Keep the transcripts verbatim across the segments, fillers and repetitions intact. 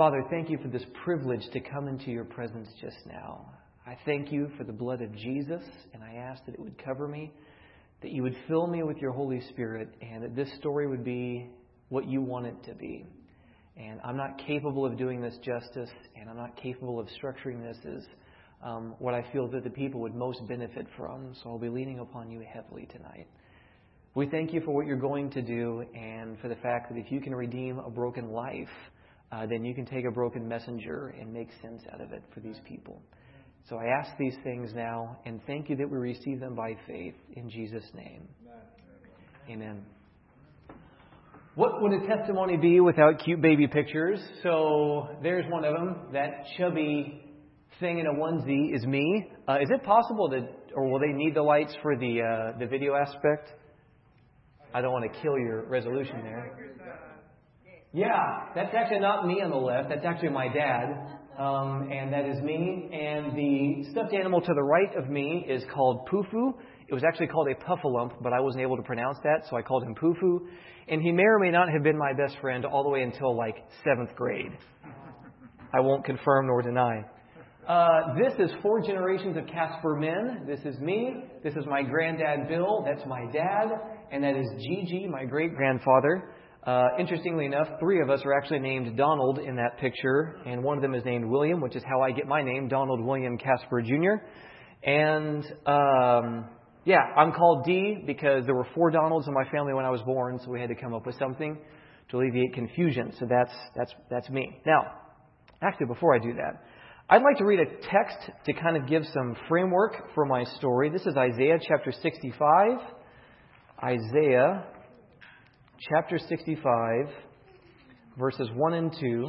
Father, thank you for this privilege to come into your presence just now. I thank you for the blood of Jesus, and I ask that it would cover me, that you would fill me with your Holy Spirit, and that this story would be what you want it to be. And I'm not capable of doing this justice, and I'm not capable of structuring this as um, what I feel that the people would most benefit from, so I'll be leaning upon you heavily tonight. We thank you for what you're going to do, and for the fact that if you can redeem a broken life, uh, then you can take a broken messenger and make sense out of it for these people. So I ask these things now, and thank you that we receive them by faith. In Jesus' name. Amen. What would a testimony be without cute baby pictures? So there's one of them. That chubby thing in a onesie is me. Uh, is it possible that, or will they need the lights for the uh, the video aspect? I don't want to kill your resolution there. Yeah, that's actually not me on the left. That's actually my dad. Um, and that is me. And the stuffed animal to the right of me is called Pufu. It was actually called a Puffalump, but I wasn't able to pronounce that, so I called him Pufu. And he may or may not have been my best friend all the way until like seventh grade. I won't confirm nor deny. Uh, this is four generations of Casper men. This is me. This is my granddad, Bill. That's my dad. And that is Gigi, my great-grandfather. Uh, interestingly enough, three of us are actually named Donald in that picture, and one of them is named William, which is how I get my name, Donald William Casper Junior And, um, yeah, I'm called D because there were four Donalds in my family when I was born, so we had to come up with something to alleviate confusion. So that's that's that's me. Now, actually, before I do that, I'd like to read a text to kind of give some framework for my story. This is Isaiah chapter sixty-five. Isaiah chapter sixty-five, verses one and two.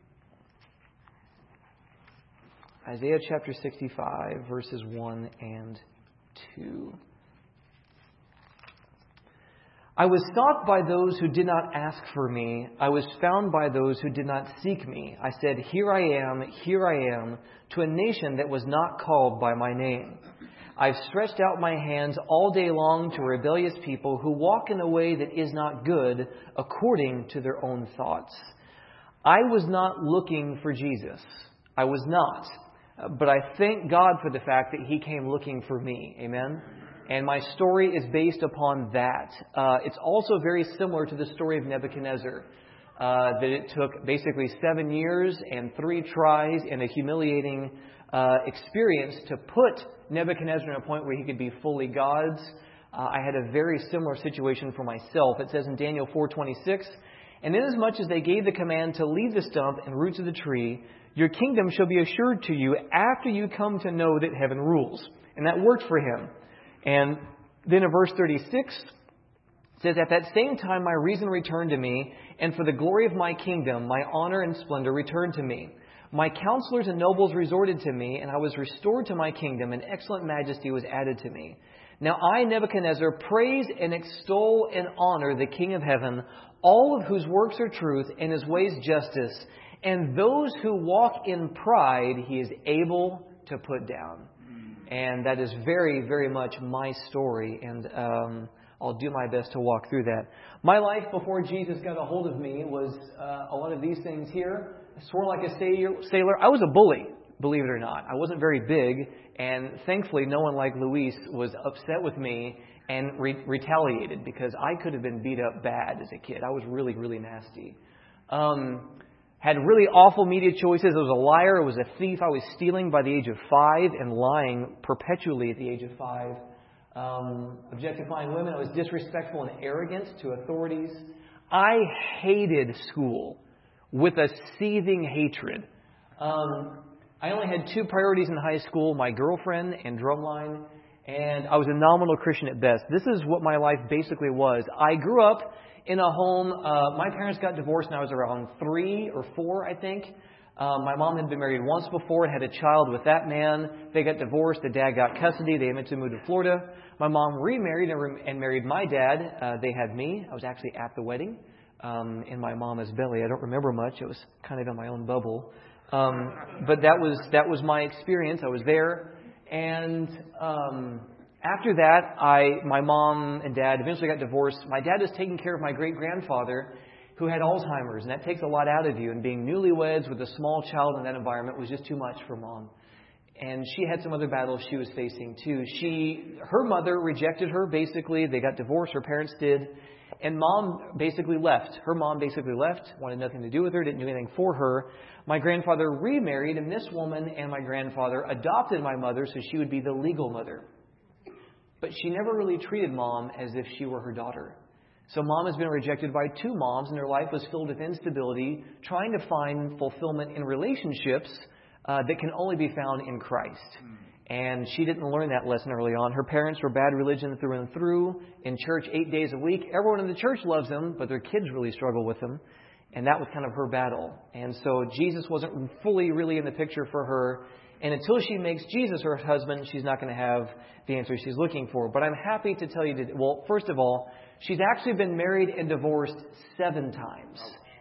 Isaiah chapter sixty-five, verses one and two. I was sought by those who did not ask for me. I was found by those who did not seek me. I said, here I am, here I am, to a nation that was not called by my name. I've stretched out my hands all day long to rebellious people who walk in a way that is not good according to their own thoughts. I was not looking for Jesus. I was not. But I thank God for the fact that He came looking for me. Amen? And my story is based upon that. Uh, it's also very similar to the story of Nebuchadnezzar. Uh, that it took basically seven years and three tries and a humiliating uh, experience to put Nebuchadnezzar in a point where he could be fully God's. Uh, I had a very similar situation for myself. It says in Daniel four twenty-six, and inasmuch as they gave the command to leave the stump and roots of the tree, your kingdom shall be assured to you after you come to know that heaven rules. And that worked for him. And then in verse thirty-six, it says, at that same time my reason returned to me, and for the glory of my kingdom, my honor and splendor returned to me. My counselors and nobles resorted to me, and I was restored to my kingdom, and excellent majesty was added to me. Now I, Nebuchadnezzar, praise and extol and honor the King of heaven, all of whose works are truth and his ways justice, and those who walk in pride he is able to put down. And that is very, very much my story, and um, I'll do my best to walk through that. My life before Jesus got a hold of me was uh, a lot of these things here. I swore like a sailor. I was a bully, believe it or not. I wasn't very big, and thankfully no one like Luis was upset with me and re- retaliated because I could have been beat up bad as a kid. I was really, really nasty. Um, had really awful media choices. I was a liar. I was a thief. I was stealing by the age of five and lying perpetually at the age of five. Um, objectifying women. I was disrespectful and arrogant to authorities. I hated school with a seething hatred. Um, I only had two priorities in high school, my girlfriend and drumline, and I was a nominal Christian at best. This is what my life basically was. I grew up in a home, uh, my parents got divorced when I was around three or four, I think. Um, my mom had been married once before and had a child with that man. They got divorced. The dad got custody. They eventually moved to Florida. My mom remarried and, re- and married my dad. Uh, they had me. I was actually at the wedding um, in my mama's belly. I don't remember much. It was kind of in my own bubble. Um, but that was that was my experience. I was there. And um, after that, I my mom and dad eventually got divorced. My dad was taking care of my great-grandfather, who had Alzheimer's, and that takes a lot out of you. And being newlyweds with a small child in that environment was just too much for Mom. And she had some other battles she was facing too. She, her mother rejected her, basically. They got divorced, her parents did. And Mom basically left. Her mom basically left, wanted nothing to do with her, didn't do anything for her. My grandfather remarried, and this woman and my grandfather adopted my mother so she would be the legal mother. But she never really treated Mom as if she were her daughter. So Mom has been rejected by two moms, and her life was filled with instability, trying to find fulfillment in relationships uh, that can only be found in Christ. And she didn't learn that lesson early on. Her parents were bad religion through and through, in church eight days a week. Everyone in the church loves them, but their kids really struggle with them. And that was kind of her battle. And so Jesus wasn't fully really in the picture for her. And until she makes Jesus her husband, she's not going to have the answer she's looking for. But I'm happy to tell you, to, well, first of all, she's actually been married and divorced seven times.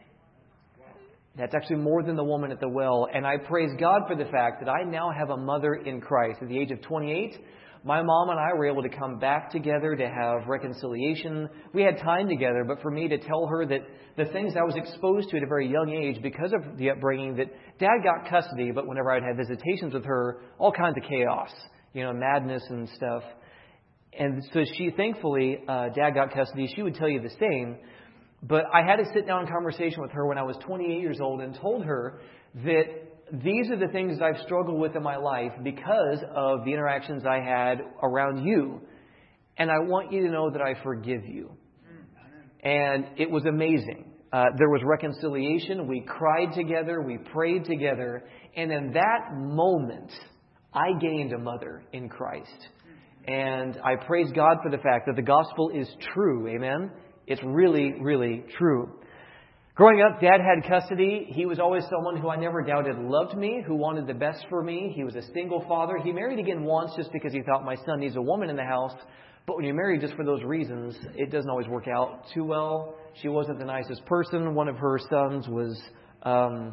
That's actually more than the woman at the well. And I praise God for the fact that I now have a mother in Christ. At the age of twenty-eight, my mom and I were able to come back together to have reconciliation. We had time together, but for me to tell her that the things I was exposed to at a very young age because of the upbringing, that Dad got custody, but whenever I'd have visitations with her, all kinds of chaos, you know, madness and stuff. And so she, thankfully, uh, Dad got custody. She would tell you the same. But I had a sit-down conversation with her when I was twenty-eight years old and told her that these are the things that I've struggled with in my life because of the interactions I had around you. And I want you to know that I forgive you. And it was amazing. Uh, there was reconciliation. We cried together. We prayed together. And in that moment, I gained a mother in Christ. And I praise God for the fact that the gospel is true. Amen? It's really, really true. Growing up, Dad had custody. He was always someone who I never doubted loved me, who wanted the best for me. He was a single father. He married again once just because he thought my son needs a woman in the house. But when you're married just for those reasons, it doesn't always work out too well. She wasn't the nicest person. One of her sons was, um,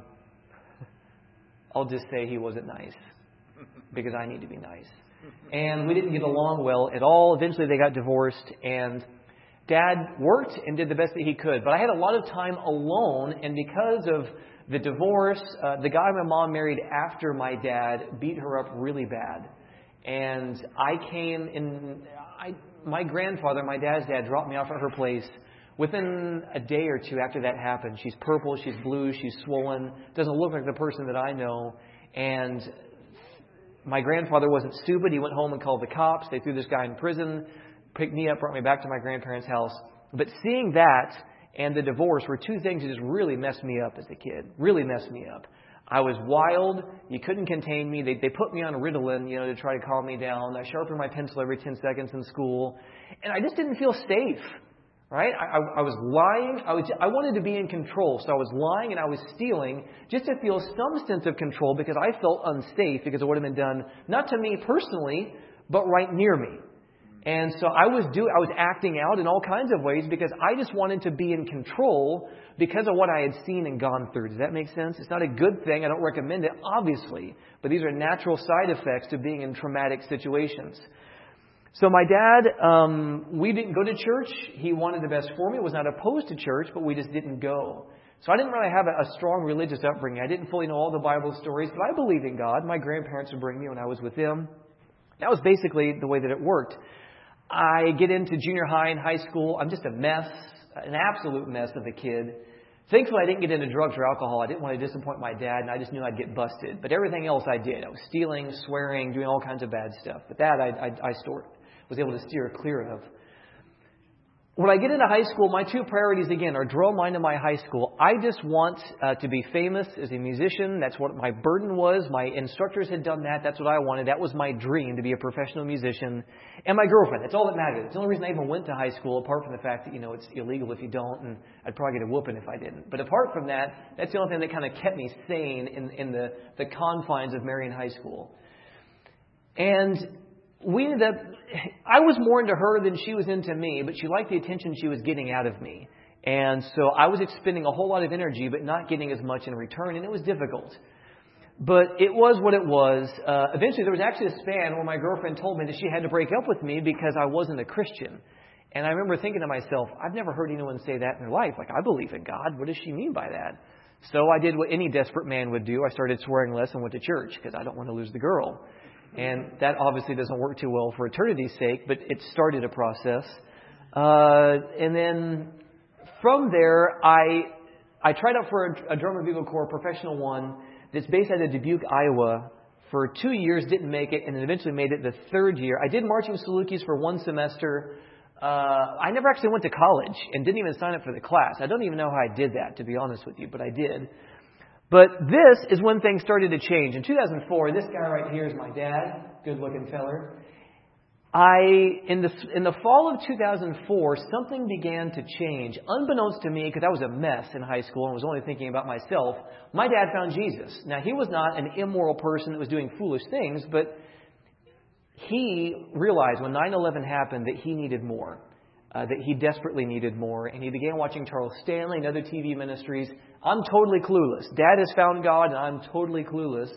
I'll just say he wasn't nice because I need to be nice. And we didn't get along well at all. Eventually they got divorced, and Dad worked and did the best that he could. But I had a lot of time alone, and because of the divorce, uh, the guy my mom married after my dad beat her up really bad. And I came in, I, my grandfather, my dad's dad, dropped me off at her place. Within a day or two after that happened, she's purple, she's blue, she's swollen, doesn't look like the person that I know. And my grandfather wasn't stupid. He went home and called the cops. They threw this guy in prison, picked me up, brought me back to my grandparents' house. But seeing that and the divorce were two things that just really messed me up as a kid. Really messed me up. I was wild. You couldn't contain me. They they put me on Ritalin, you know, to try to calm me down. I sharpened my pencil every ten seconds in school. And I just didn't feel safe. Right? I, I, I was lying. I was. I wanted to be in control. So I was lying and I was stealing just to feel some sense of control because I felt unsafe because of what had been done, not to me personally, but right near me. And so I was do I was acting out in all kinds of ways because I just wanted to be in control because of what I had seen and gone through. Does that make sense? It's not a good thing. I don't recommend it, obviously. But these are natural side effects to being in traumatic situations. So my dad, um, we didn't go to church. He wanted the best for me. Was not opposed to church, but we just didn't go. So I didn't really have a, a strong religious upbringing. I didn't fully know all the Bible stories, but I believed in God. My grandparents would bring me when I was with them. That was basically the way that it worked. I get into junior high and high school. I'm just a mess, an absolute mess of a kid. Thankfully, I didn't get into drugs or alcohol. I didn't want to disappoint my dad, and I just knew I'd get busted. But everything else I did. I was stealing, swearing, doing all kinds of bad stuff. But that I, I, I stored, was able to steer clear of. When I get into high school, my two priorities, again, are draw mine to my high school. I just want uh, to be famous as a musician. That's what my burden was. My instructors had done that. That's what I wanted. That was my dream, to be a professional musician. And my girlfriend. That's all that mattered. It's the only reason I even went to high school, apart from the fact that, you know, it's illegal if you don't, and I'd probably get a whooping if I didn't. But apart from that, that's the only thing that kind of kept me sane in, in the, the confines of Marion High School. And we ended up, I was more into her than she was into me, but she liked the attention she was getting out of me. And so I was expending a whole lot of energy, but not getting as much in return, and it was difficult. But it was what it was. Uh, eventually, there was actually a span where my girlfriend told me that she had to break up with me because I wasn't a Christian. And I remember thinking to myself, I've never heard anyone say that in their life. Like, I believe in God. What does she mean by that? So I did what any desperate man would do. I started swearing less and went to church because I don't want to lose the girl. And that obviously doesn't work too well for eternity's sake, but it started a process. Uh, and then from there, I I tried out for a, a drum and bugle corps, professional one, that's based out of Dubuque, Iowa, for two years, didn't make it, and then eventually made it the third year. I did marching salukis for one semester. Uh, I never actually went to college and didn't even sign up for the class. I don't even know how I did that, to be honest with you, but I did. But this is when things started to change. In two thousand four, this guy right here is my dad, good-looking feller. I, in the in the fall of two thousand four, something began to change. Unbeknownst to me, because I was a mess in high school and was only thinking about myself, my dad found Jesus. Now, he was not an immoral person that was doing foolish things, but he realized when nine eleven happened that he needed more, uh, that he desperately needed more, and he began watching Charles Stanley and other T V ministries. I'm totally clueless. Dad has found God, and I'm totally clueless.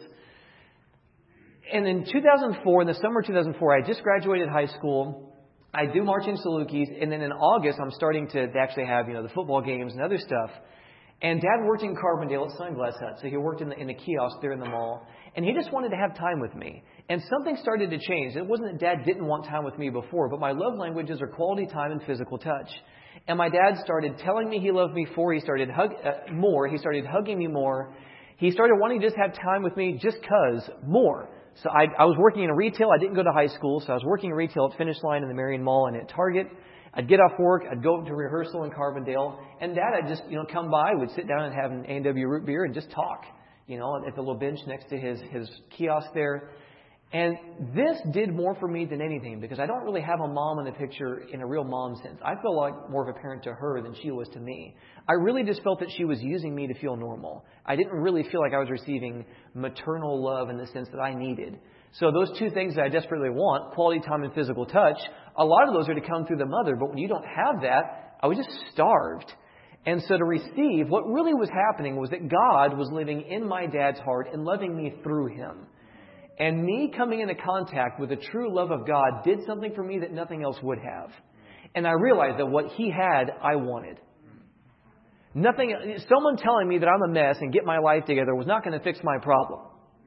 And in two thousand four, in the summer of two thousand four, I just graduated high school. I do marching salukis, and then in August, I'm starting to actually have, you know, the football games and other stuff. And Dad worked in Carbondale at Sunglass Hut, so he worked in the, in the kiosk there in the mall. And he just wanted to have time with me. And something started to change. It wasn't that Dad didn't want time with me before, but my love languages are quality time and physical touch. And my dad started telling me he loved me for. He started hug uh, more. He started hugging me more. He started wanting to just have time with me just 'cause more. So I, I was working in retail. I didn't go to high school, so I was working in retail at Finish Line in the Marion Mall and at Target. I'd get off work, I'd go to rehearsal in Carbondale, and Dad, I'd just, you know, come by, we'd sit down and have an A and W root beer and just talk, you know, at the little bench next to his, his kiosk there. And this did more for me than anything, because I don't really have a mom in the picture in a real mom sense. I feel like more of a parent to her than she was to me. I really just felt that she was using me to feel normal. I didn't really feel like I was receiving maternal love in the sense that I needed. So those two things that I desperately want, quality time and physical touch, a lot of those are to come through the mother. But when you don't have that, I was just starved. And so to receive, what really was happening was that God was living in my dad's heart and loving me through him. And me coming into contact with the true love of God did something for me that nothing else would have. And I realized that what he had, I wanted. Nothing. Someone telling me that I'm a mess and get my life together was not going to fix my problem.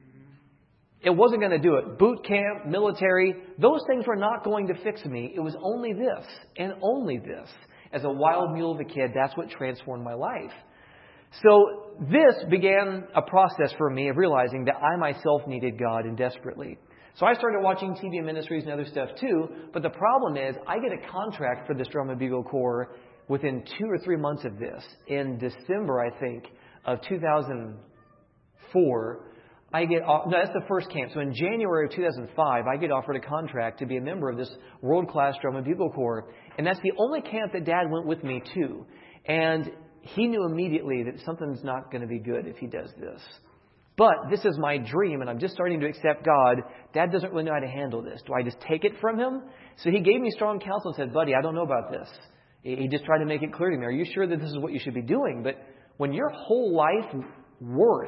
It wasn't going to do it. Boot camp, military, those things were not going to fix me. It was only this and only this. As a wild mule of a kid, that's what transformed my life. So this began a process for me of realizing that I myself needed God and desperately. So I started watching T V ministries and other stuff too. But the problem is I get a contract for this drum and bugle corps within two or three months of this. In December, I think, of two thousand four, I get, no, that's the first camp. So in January of two thousand five, I get offered a contract to be a member of this world-class drum and bugle corps. And that's the only camp that Dad went with me to. And he knew immediately that something's not going to be good if he does this. But this is my dream, and I'm just starting to accept God. Dad doesn't really know how to handle this. Do I just take it from him? So he gave me strong counsel and said, buddy, I don't know about this. He just tried to make it clear to me, are you sure that this is what you should be doing? But when your whole life worth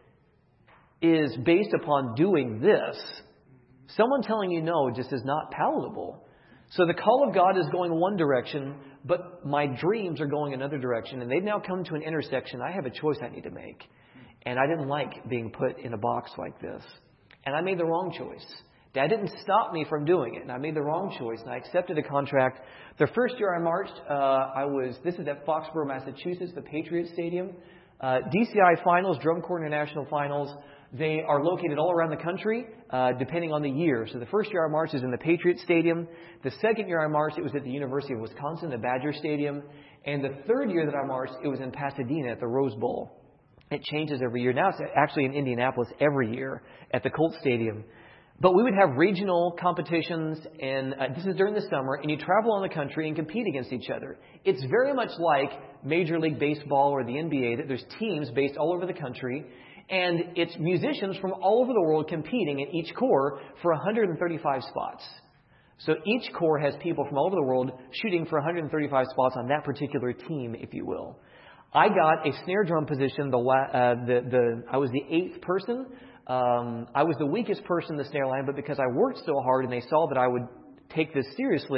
is based upon doing this, someone telling you no just is not palatable. So the call of God is going one direction, but my dreams are going another direction. And they've now come to an intersection. I have a choice I need to make. And I didn't like being put in a box like this. And I made the wrong choice. Dad didn't stop me from doing it. And I made the wrong choice. And I accepted a contract. The first year I marched, uh, I was, this is at Foxborough, Massachusetts, the Patriot Stadium. Uh, D C I finals, Drum Corps International finals. They are located all around the country, uh, depending on the year. So the first year I marched is in the Patriot Stadium. The second year I marched, it was at the University of Wisconsin, the Badger Stadium. And the third year that I marched, it was in Pasadena at the Rose Bowl. It changes every year. Now it's actually in Indianapolis every year at the Colt Stadium. But we would have regional competitions, and uh, this is during the summer, and you travel on the country and compete against each other. It's very much like Major League Baseball or the N B A, that there's teams based all over the country. And it's musicians from all over the world competing in each corps for one hundred thirty-five spots. So each corps has people from all over the world shooting for one hundred thirty-five spots on that particular team, if you will. I got a snare drum position. The, uh, the, the I was the eighth person. Um, I was the weakest person in the snare line, but because I worked so hard and they saw that I would take this seriously,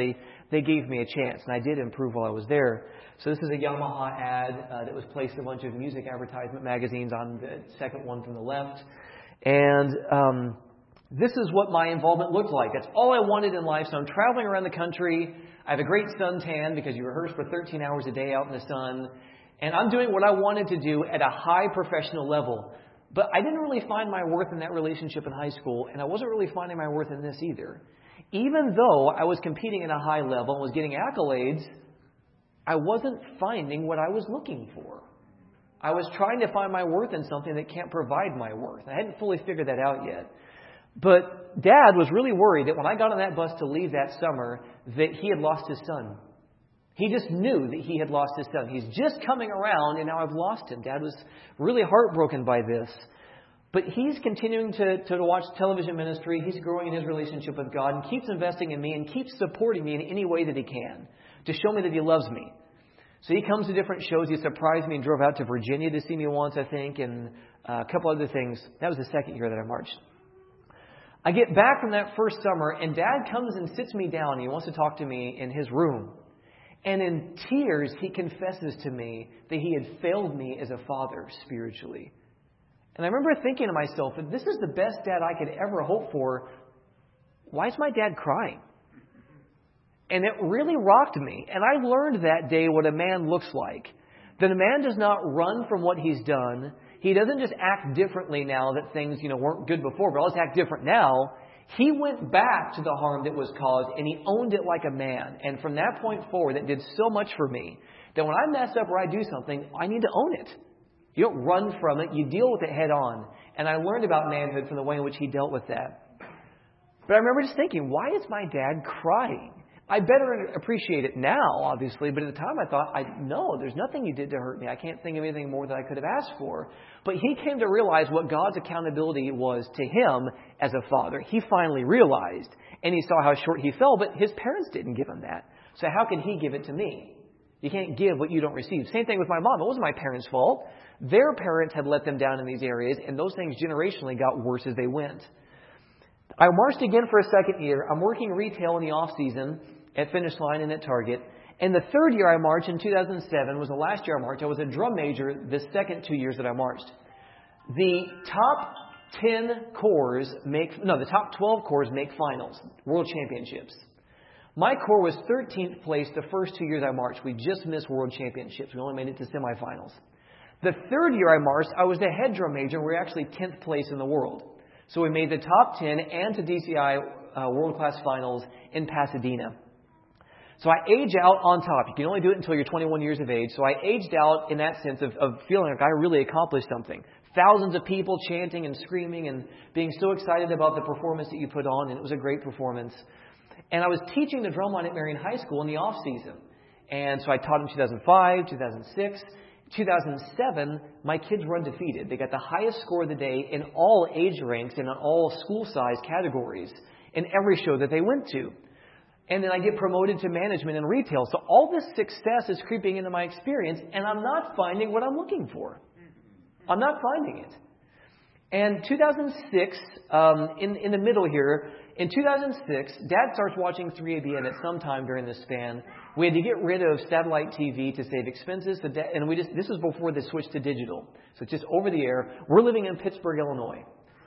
they gave me a chance, and I did improve while I was there. So this is a Yamaha ad uh, that was placed in a bunch of music advertisement magazines on the second one from the left. And um, this is what my involvement looked like. That's all I wanted in life. So I'm traveling around the country. I have a great suntan because you rehearse for thirteen hours a day out in the sun. And I'm doing what I wanted to do at a high professional level. But I didn't really find my worth in that relationship in high school, and I wasn't really finding my worth in this either. Even though I was competing at a high level and was getting accolades, I wasn't finding what I was looking for. I was trying to find my worth in something that can't provide my worth. I hadn't fully figured that out yet. But Dad was really worried that when I got on that bus to leave that summer, that he had lost his son. He just knew that he had lost his son. He's just coming around, and now I've lost him. Dad was really heartbroken by this. But he's continuing to, to watch television ministry. He's growing in his relationship with God and keeps investing in me and keeps supporting me in any way that he can to show me that he loves me. So he comes to different shows. He surprised me and drove out to Virginia to see me once, I think, and a couple other things. That was the second year that I marched. I get back from that first summer, and Dad comes and sits me down. And he wants to talk to me in his room. And in tears, he confesses to me that he had failed me as a father spiritually. And I remember thinking to myself, if this is the best dad I could ever hope for, why is my dad crying? And it really rocked me. And I learned that day what a man looks like. That a man does not run from what he's done. He doesn't just act differently now that things, you know, weren't good before, but I'll just act different now. He went back to the harm that was caused, and he owned it like a man. And from that point forward, that did so much for me that when I mess up or I do something, I need to own it. You don't run from it. You deal with it head on. And I learned about manhood from the way in which he dealt with that. But I remember just thinking, why is my dad crying? I better appreciate it now, obviously, but at the time I thought, I no, there's nothing you did to hurt me. I can't think of anything more that I could have asked for. But he came to realize what God's accountability was to him as a father. He finally realized, and he saw how short he fell, but his parents didn't give him that. So how can he give it to me? You can't give what you don't receive. Same thing with my mom. It wasn't my parents' fault. Their parents had let them down in these areas, and those things generationally got worse as they went. I marched again for a second year. I'm working retail in the off-season at Finish Line and at Target. And the third year I marched in two thousand seven was the last year I marched. I was a drum major the second two years that I marched. The top ten corps make, no, the top twelve corps make finals, world championships. My corps was thirteenth place the first two years I marched. We just missed world championships. We only made it to semifinals. The third year I marched, I was the head drum major. We were actually tenth place in the world. So we made the top ten and to D C I uh, world-class finals in Pasadena. So I age out on top. You can only do it until you're twenty-one years of age. So I aged out in that sense of, of feeling like I really accomplished something. Thousands of people chanting and screaming and being so excited about the performance that you put on. And it was a great performance. And I was teaching the drum line at Marion High School in the off-season. And so I taught in two thousand five, two thousand six. two thousand seven, my kids were undefeated. They got the highest score of the day in all age ranks and in all school size categories in every show that they went to. And then I get promoted to management and retail. So all this success is creeping into my experience, and I'm not finding what I'm looking for. I'm not finding it. And two thousand six, um, in, in the middle here, in two thousand six, Dad starts watching three A B N at some time during this span. We had to get rid of satellite T V to save expenses. So Dad, and we just this was before the switch to digital. So it's just over the air. We're living in Pittsburgh, Illinois.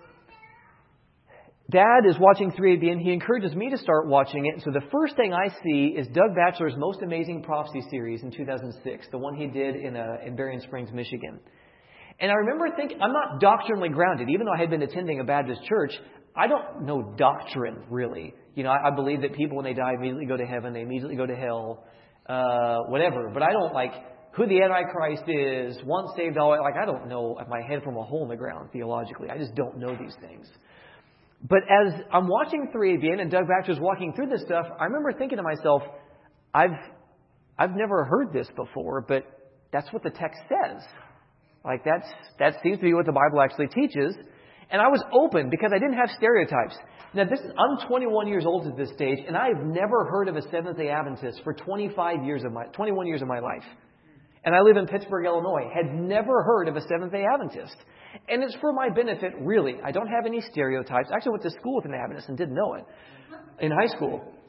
Dad is watching three A B N. He encourages me to start watching it. So the first thing I see is Doug Batchelor's Most Amazing Prophecy series in two thousand six, the one he did in, uh, in Berrien Springs, Michigan. And I remember thinking, I'm not doctrinally grounded. Even though I had been attending a Baptist church, I don't know doctrine, really. You know, I, I believe that people, when they die, immediately go to heaven. They immediately go to hell, uh, whatever. But I don't, like, who the Antichrist is, once saved, always. Like, I don't know my head from a hole in the ground, theologically. I just don't know these things. But as I'm watching three A B N and Doug Batchelor's walking through this stuff, I remember thinking to myself, I've I've never heard this before, but that's what the text says. Like that's that seems to be what the Bible actually teaches. And I was open because I didn't have stereotypes. Now this is, I'm twenty-one years old at this stage, and I've never heard of a Seventh-day Adventist for twenty-five years of my twenty-one years of my life. And I live in Pittsburgh, Illinois. Had never heard of a Seventh-day Adventist. And it's for my benefit, really. I don't have any stereotypes. Actually, I went to school with an Adventist and didn't know it in high school.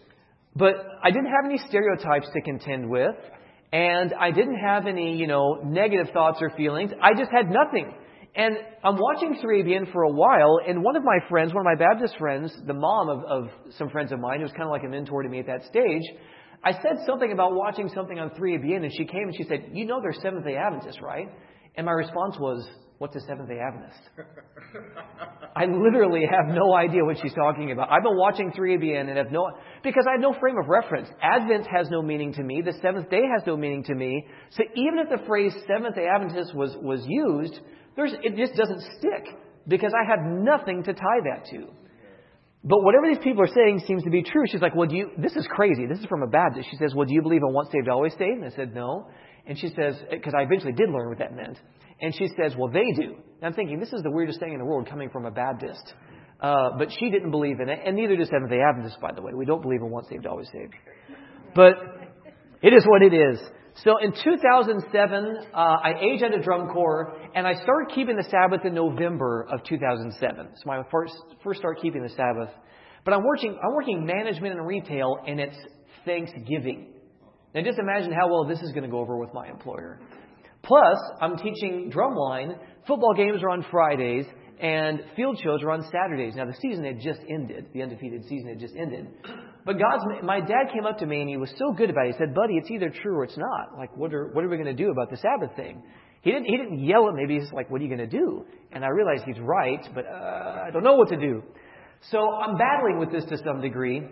But I didn't have any stereotypes to contend with, and I didn't have any, you know, negative thoughts or feelings. I just had nothing. And I'm watching three A B N for a while, and one of my friends, one of my Baptist friends, the mom of, of some friends of mine, who's kind of like a mentor to me at that stage, I said something about watching something on three A B N, and she came and she said, "You know they're Seventh-day Adventists, right?" And my response was, "What's a Seventh-day Adventist?" I literally have no idea what she's talking about. I've been watching three A B N and have no, because I have no frame of reference. Advent has no meaning to me. The seventh day has no meaning to me. So even if the phrase Seventh-day Adventist was, was used, there's, it just doesn't stick because I have nothing to tie that to. But whatever these people are saying seems to be true. She's like, "Well, do you, this is crazy. This is from a Baptist." She says, "Well, do you believe in once saved, always saved?" And I said, "No." And she says, because I eventually did learn what that meant. And she says, "Well, they do." And I'm thinking, this is the weirdest thing in the world coming from a Baptist. Uh, but she didn't believe in it. And neither does Seventh-day Adventists, by the way. We don't believe in once saved, always saved. But it is what it is. So in two thousand seven, uh, I aged out of drum corps, and I started keeping the Sabbath in November of two thousand seven. So my first first start keeping the Sabbath. But I'm working I'm working management and retail, and it's Thanksgiving. Now just imagine how well this is going to go over with my employer. Plus, I'm teaching drumline. Football games are on Fridays, and field shows are on Saturdays. Now the season had just ended. The undefeated season had just ended. But God's, my dad came up to me and he was so good about it. He said, "Buddy, it's either true or it's not. Like, what are, what are we going to do about the Sabbath thing?" He didn't, he didn't yell at me. He's like, "What are you going to do?" And I realized he's right, but uh, I don't know what to do. So I'm battling with this to some degree.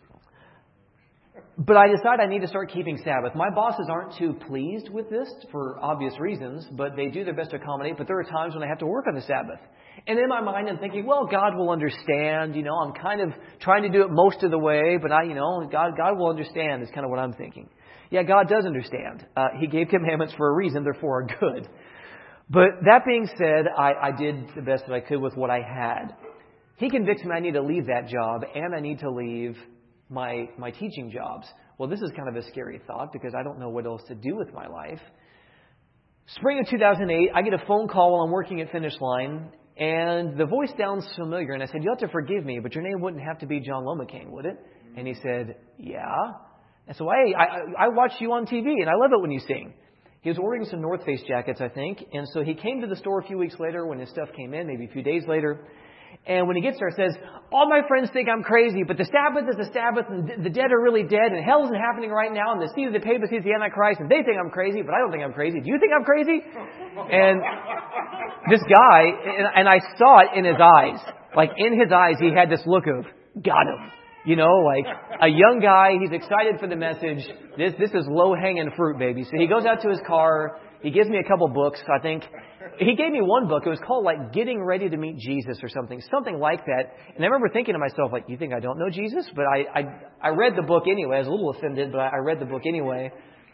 But I decide I need to start keeping Sabbath. My bosses aren't too pleased with this for obvious reasons, but they do their best to accommodate. But there are times when I have to work on the Sabbath. And in my mind, I'm thinking, well, God will understand. You know, I'm kind of trying to do it most of the way, but I, you know, God, God will understand is kind of what I'm thinking. Yeah, God does understand. Uh, he gave commandments for a reason, therefore are good. But that being said, I, I did the best that I could with what I had. He convicts me I need to leave that job, and I need to leave my my teaching jobs. Well, this is kind of a scary thought because I don't know what else to do with my life. Spring of two thousand eight, I get a phone call while I'm working at Finish Line, and the voice sounds familiar. And I said, "You'll have to forgive me, but your name wouldn't have to be John Lomacane, would it?" And he said, "Yeah." And so, hey, I, I watch you on T V, and I love it when you sing. He was ordering some North Face jackets, I think. And so he came to the store a few weeks later when his stuff came in, maybe a few days later. And when he gets there, it says, "All my friends think I'm crazy, but the Sabbath is the Sabbath, and the dead are really dead, and hell isn't happening right now, and the seed of the papacy is the Antichrist, and they think I'm crazy, but I don't think I'm crazy. Do you think I'm crazy?" And this guy, and I saw it in his eyes. Like, in his eyes, he had this look of, got him. You know, like a young guy, he's excited for the message. This this is low-hanging fruit, baby. So he goes out to his car. He gives me a couple books, I think. He gave me one book. It was called, like, Getting Ready to Meet Jesus or something. Something like that. And I remember thinking to myself, like, you think I don't know Jesus? But I I, I read the book anyway. I was a little offended, but I read the book anyway.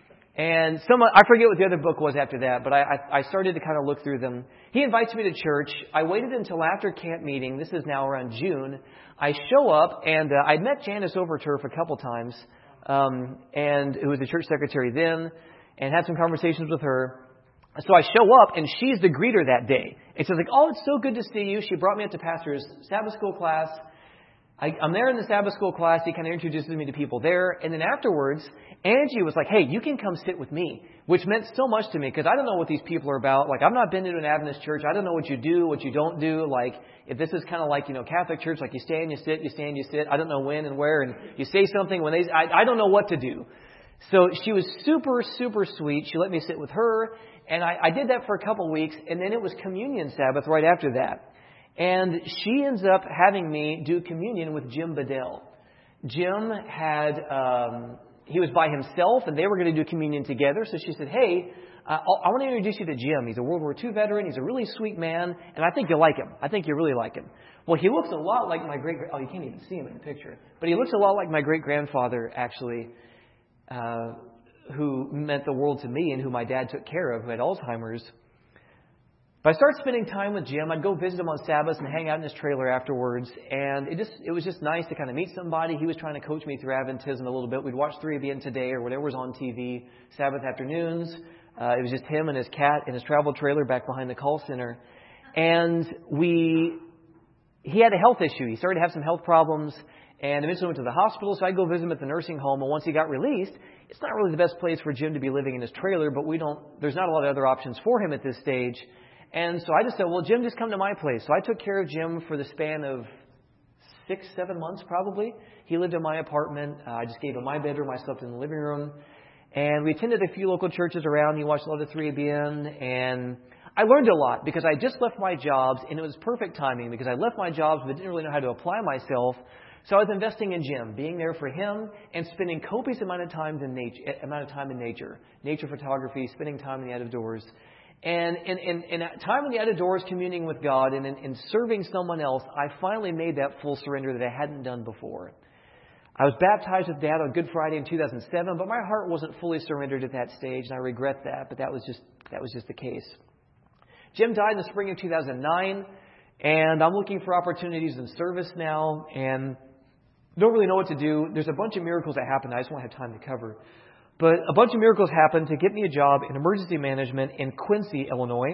And some, I forget what the other book was after that, but I, I, I started to kind of look through them. He invites me to church. I waited until after camp meeting. This is now around June. I show up, and uh, I'd met Janice Overturf a couple times, um, and who was the church secretary then, and had some conversations with her. So I show up, and she's the greeter that day. And she's like, "Oh, it's so good to see you." She brought me up to pastor's Sabbath school class. I, I'm there in the Sabbath school class. He kind of introduces me to people there. And then afterwards, Angie was like, "Hey, you can come sit with me," which meant so much to me because I don't know what these people are about. Like, I've not been to an Adventist church. I don't know what you do, what you don't do. Like, if this is kind of like, you know, Catholic church, like you stand, you sit, you stand, you sit. I don't know when and where. And you say something when they, I, I don't know what to do. So she was super, super sweet. She let me sit with her. And I, I did that for a couple of weeks. And then it was communion Sabbath right after that. And she ends up having me do communion with Jim Bedell. Jim had, um, he was by himself, and they were going to do communion together. So she said, "Hey, uh, I want to introduce you to Jim. He's a World War Two veteran. He's a really sweet man, and I think you'll like him. I think you really like him." Well, he looks a lot like my great, oh, you can't even see him in the picture. But he looks a lot like my great-grandfather, actually, uh, who meant the world to me and who my dad took care of, who had Alzheimer's. But I started spending time with Jim. I'd go visit him on Sabbath and hang out in his trailer afterwards. And it just it was just nice to kind of meet somebody. He was trying to coach me through Adventism a little bit. We'd watch three A B N Today or whatever was on T V, Sabbath afternoons. Uh, it was just him and his cat in his travel trailer back behind the call center. And we he had a health issue. He started to have some health problems. and eventually went to the hospital, so I'd go visit him at the nursing home. And once he got released, it's not really the best place for Jim to be living in his trailer, but we don't. There's not a lot of other options for him at this stage. And so I just said, well, Jim, just come to my place. So I took care of Jim for the span of six, seven months probably. He lived in my apartment. Uh, I just gave him my bedroom. I slept in the living room. And we attended a few local churches around. He watched a lot of three A B N. And I learned a lot because I just left my jobs. And it was perfect timing because I left my jobs but didn't really know how to apply myself. So I was investing in Jim, being there for him and spending copious amount of time in nature, amount of time in nature, nature photography, spending time in the out of doors. And in, in, in time in the out of doors, communing with God and in, in serving someone else, I finally made that full surrender that I hadn't done before. I was baptized with Dad on Good Friday in two thousand seven, but my heart wasn't fully surrendered at that stage, and I regret that. But that was just that was just the case. Jim died in the spring of two thousand nine, and I'm looking for opportunities in service now, and don't really know what to do. There's a bunch of miracles that happened. I just won't have time to cover. But a bunch of miracles happened to get me a job in emergency management in Quincy, Illinois.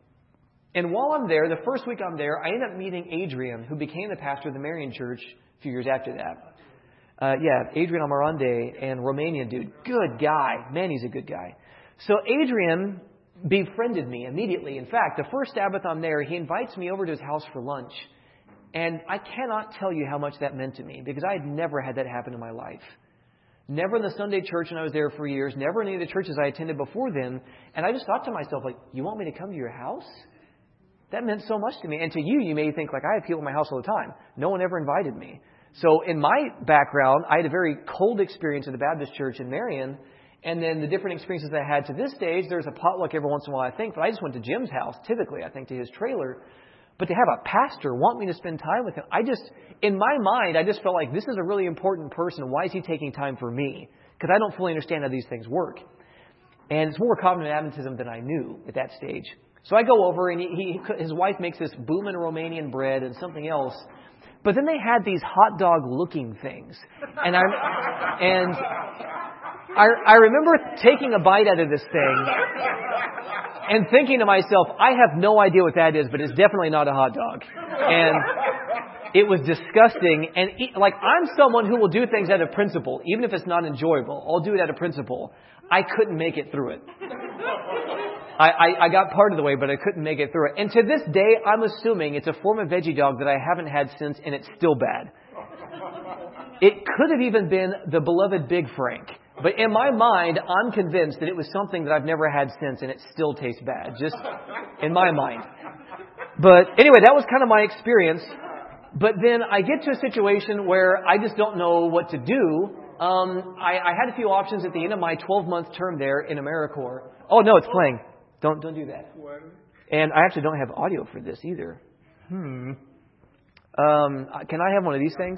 And while I'm there, the first week I'm there, I end up meeting Adrian, who became the pastor of the Marian Church a few years after that. Uh, yeah, Adrian Amarande, and Romanian dude. Good guy. Man, he's a good guy. So Adrian befriended me immediately. In fact, the first Sabbath I'm there, he invites me over to his house for lunch. And I cannot tell you how much that meant to me because I had never had that happen in my life. Never in the Sunday church when I was there for years. Never in any of the churches I attended before then. And I just thought to myself, like, you want me to come to your house? That meant so much to me. And to you, you may think, like, I have people in my house all the time. No one ever invited me. So in my background, I had a very cold experience in the Baptist church in Marion. And then the different experiences that I had to this stage, there's a potluck every once in a while, I think. But I just went to Jim's house, typically, I think, to his trailer. But to have a pastor want me to spend time with him, I just, in my mind, I just felt like this is a really important person. Why is he taking time for me? Because I don't fully understand how these things work. And it's more common in Adventism than I knew at that stage. So I go over, and he, he, his wife makes this booming Romanian bread and something else. But then they had these hot dog looking things. And I, and I, I remember taking a bite out of this thing and thinking to myself, I have no idea what that is, but it's definitely not a hot dog. And it was disgusting. And eat, like, I'm someone who will do things out of principle, even if it's not enjoyable. I'll do it out of principle. I couldn't make it through it. I, I, I got part of the way, but I couldn't make it through it. And to this day, I'm assuming it's a form of veggie dog that I haven't had since, and it's still bad. It could have even been the beloved Big Frank. But in my mind, I'm convinced that it was something that I've never had since, and it still tastes bad, just in my mind. But anyway, that was kind of my experience. But then I get to a situation where I just don't know what to do. Um, I, I had a few options at the end of my twelve-month term there in AmeriCorps. Oh, no, it's playing. Don't don't do that. And I actually don't have audio for this either. Hmm. Um, can I have one of these things?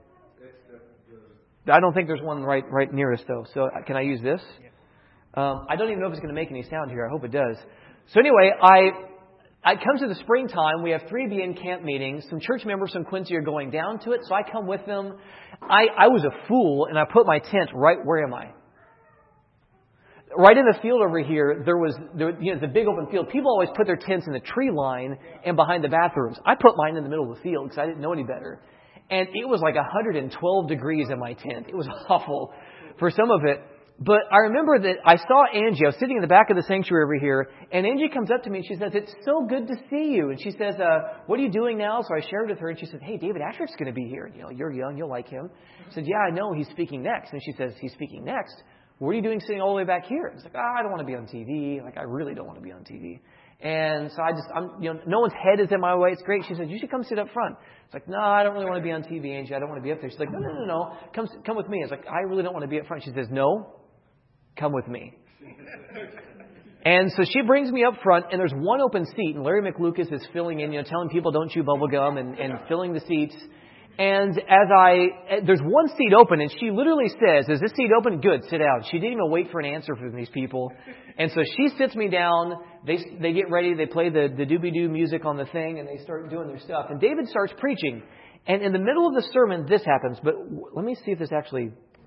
I don't think there's one right right near us, though. So can I use this? Um, I don't even know if it's going to make any sound here. I hope it does. So anyway, I I come to the springtime. We have three B N camp meetings. Some church members from Quincy are going down to it, so I come with them. I, I was a fool, and I put my tent right, where am I? Right in the field over here, there was there, you know, the big open field. People always put their tents in the tree line and behind the bathrooms. I put mine in the middle of the field because I didn't know any better. And it was like one hundred twelve degrees in my tent. It was awful for some of it. But I remember that I saw Angie. I was sitting in the back of the sanctuary over here. And Angie comes up to me and she says, "It's so good to see you." And she says, uh, "What are you doing now?" So I shared with her. And she said, "Hey, David Asher's going to be here. You know, you're young. You'll like him." I said, "Yeah, I know. He's speaking next." And she says, "He's speaking next? What are you doing sitting all the way back here?" I was like, oh, I don't want to be on T V. Like, I really don't want to be on T V. And so I just, I'm, you know, no one's head is in my way. It's great. She said, "You should come sit up front." It's like, "No, I don't really want to be on T V, Angie. I don't want to be up there." She's like, "No, no, no, no. Come, come with me." I was like, "I really don't want to be up front." She says, "No, come with me." And so she brings me up front, and there's one open seat, and Larry McLucas is filling in, you know, telling people don't chew bubble gum and, and filling the seats. And as I, there's one seat open, and she literally says, "Is this seat open? Good, sit down." She didn't even wait for an answer from these people. And so she sits me down, they they get ready, they play the, the doobie-doo music on the thing, and they start doing their stuff. And David starts preaching. And in the middle of the sermon, this happens. But w- let me see if this actually,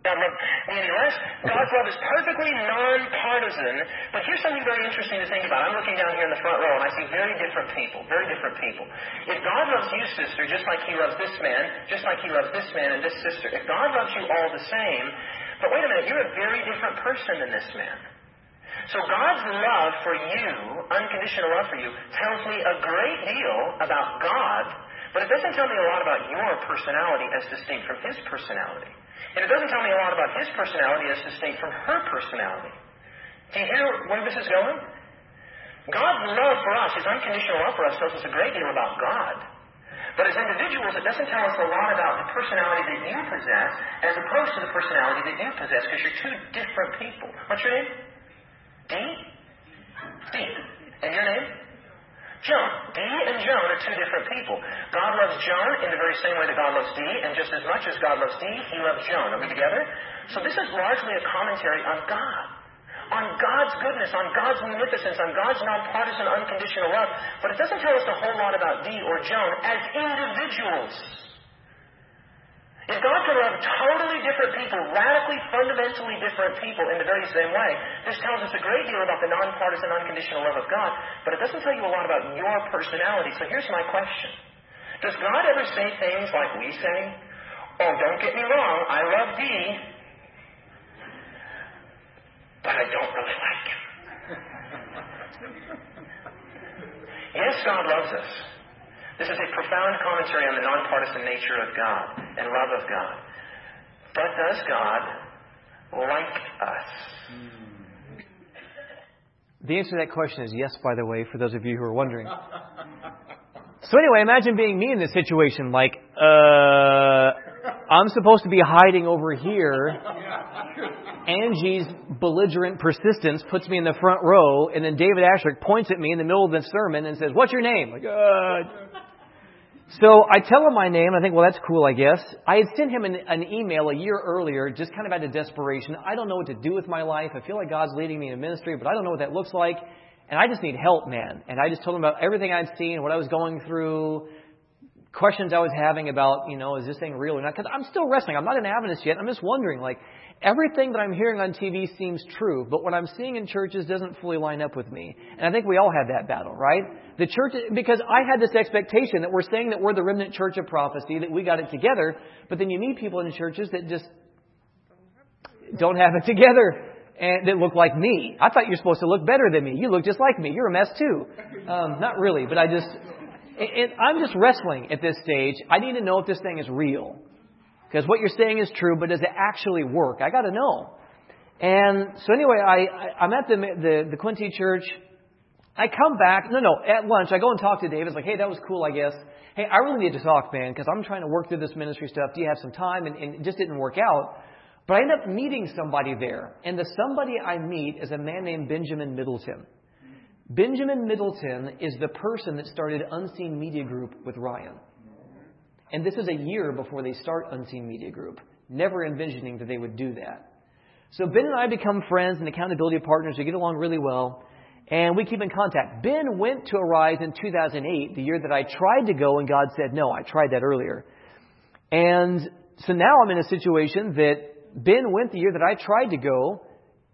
God love me any less. God's love is perfectly non-partisan. But here's something very interesting to think about. I'm looking down here in the front row, and I see very different people, very different people. If God loves you, sister, just like He loves this man, just like He loves this man and this sister, if God loves you all the same, but wait a minute, you're a very different person than this man. So God's love for you, unconditional love for you, tells me a great deal about God, but it doesn't tell me a lot about your personality as distinct from His personality. And it doesn't tell me a lot about His personality as distinct from her personality. Do you hear where this is going? God's love for us, His unconditional love for us, tells us a great deal about God. But as individuals, it doesn't tell us a lot about the personality that you possess as opposed to the personality that you possess, because you're two different people. What's your name? D? D. And your name? Joan. D and Joan are two different people. God loves Joan in the very same way that God loves D, and just as much as God loves D, He loves Joan. Are we together? So this is largely a commentary on God, on God's goodness, on God's munificence, on God's non-partisan, unconditional love. But it doesn't tell us a whole lot about D or Joan as individuals. If God can love totally different people, radically, fundamentally different people in the very same way, this tells us a great deal about the nonpartisan, unconditional love of God, but it doesn't tell you a lot about your personality. So here's my question. Does God ever say things like we say? Oh, don't get me wrong, I love D, but I don't really like him. Yes, God loves us. This is a profound commentary on the nonpartisan nature of God and love of God. But does God like us? The answer to that question is yes, by the way, for those of you who are wondering. So anyway, imagine being me in this situation. Like, uh, I'm supposed to be hiding over here. Angie's belligerent persistence puts me in the front row, and then David Asherick points at me in the middle of the sermon and says, "What's your name?" Like, uh... So I tell him my name. I think, well, that's cool, I guess. I had sent him an, an email a year earlier, just kind of out of desperation. I don't know what to do with my life. I feel like God's leading me in ministry, but I don't know what that looks like. And I just need help, man. And I just told him about everything I'd seen, what I was going through, questions I was having about, you know, is this thing real or not? Because I'm still wrestling. I'm not an Adventist yet. I'm just wondering, like, everything that I'm hearing on T V seems true, but what I'm seeing in churches doesn't fully line up with me. And I think we all have that battle, right? The church, because I had this expectation that we're saying that we're the remnant church of prophecy, that we got it together, but then you meet people in churches that just don't have it together and that look like me. I thought you were supposed to look better than me. You look just like me. You're a mess too. Um, not really, but I just, it, I'm just wrestling at this stage. I need to know if this thing is real. Because what you're saying is true, but does it actually work? I got to know. And so anyway, I, I, I'm at the, the, the Quincy church. I come back. No, no, at lunch, I go and talk to David. It's like, hey, that was cool, I guess. Hey, I really need to talk, man, because I'm trying to work through this ministry stuff. Do you have some time? And, and it just didn't work out. But I end up meeting somebody there. And the somebody I meet is a man named Benjamin Middleton. Benjamin Middleton is the person that started Unseen Media Group with Ryan. And this is a year before they start Unseen Media Group, never envisioning that they would do that. So Ben and I become friends and accountability partners. We get along really well, and we keep in contact. Ben went to Arise in two thousand eight, the year that I tried to go, and God said, no, I tried that earlier. And so now I'm in a situation that Ben went the year that I tried to go,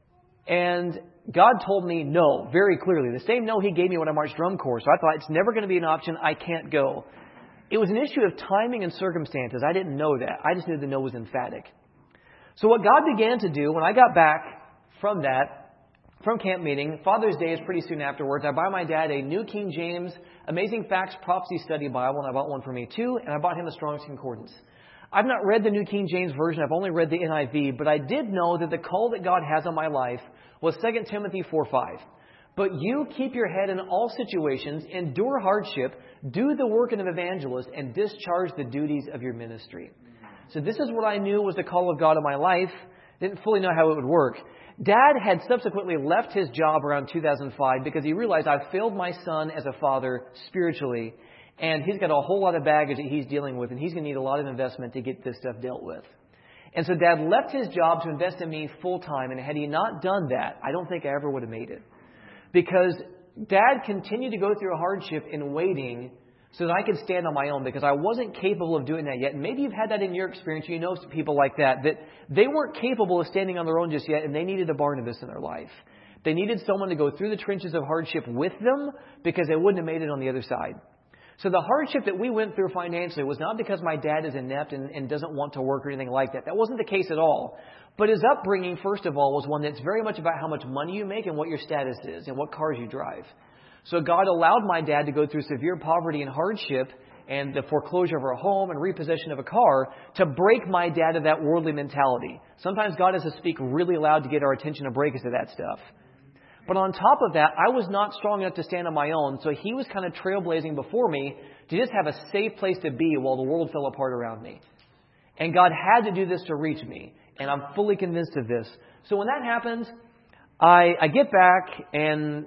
and God told me no, very clearly. The same no He gave me when I marched drum corps. So I thought, it's never going to be an option. I can't go. It was an issue of timing and circumstances. I didn't know that. I just knew the no was emphatic. So what God began to do when I got back from that, from camp meeting, Father's Day is pretty soon afterwards, I buy my dad a New King James Amazing Facts Prophecy Study Bible, and I bought one for me too, and I bought him a Strong's Concordance. I've not read the New King James Version. I've only read the N I V, but I did know that the call that God has on my life was Second Timothy four five. But you keep your head in all situations, endure hardship, do the work of an evangelist, and discharge the duties of your ministry. So this is what I knew was the call of God in my life. Didn't fully know how it would work. Dad had subsequently left his job around two thousand five because he realized I've failed my son as a father spiritually, and he's got a whole lot of baggage that he's dealing with, and he's going to need a lot of investment to get this stuff dealt with. And so Dad left his job to invest in me full time, and had he not done that, I don't think I ever would have made it. Because Dad continued to go through a hardship in waiting so that I could stand on my own, because I wasn't capable of doing that yet. And maybe you've had that in your experience. You know people like that, that they weren't capable of standing on their own just yet, and they needed a Barnabas in their life. They needed someone to go through the trenches of hardship with them, because they wouldn't have made it on the other side. So the hardship that we went through financially was not because my dad is inept and, and doesn't want to work or anything like that. That wasn't the case at all. But his upbringing, first of all, was one that's very much about how much money you make and what your status is and what cars you drive. So God allowed my dad to go through severe poverty and hardship and the foreclosure of our home and repossession of a car to break my dad of that worldly mentality. Sometimes God has to speak really loud to get our attention to break us of that stuff. But on top of that, I was not strong enough to stand on my own, so he was kind of trailblazing before me to just have a safe place to be while the world fell apart around me. And God had to do this to reach me, and I'm fully convinced of this. So when that happens, I, I get back, and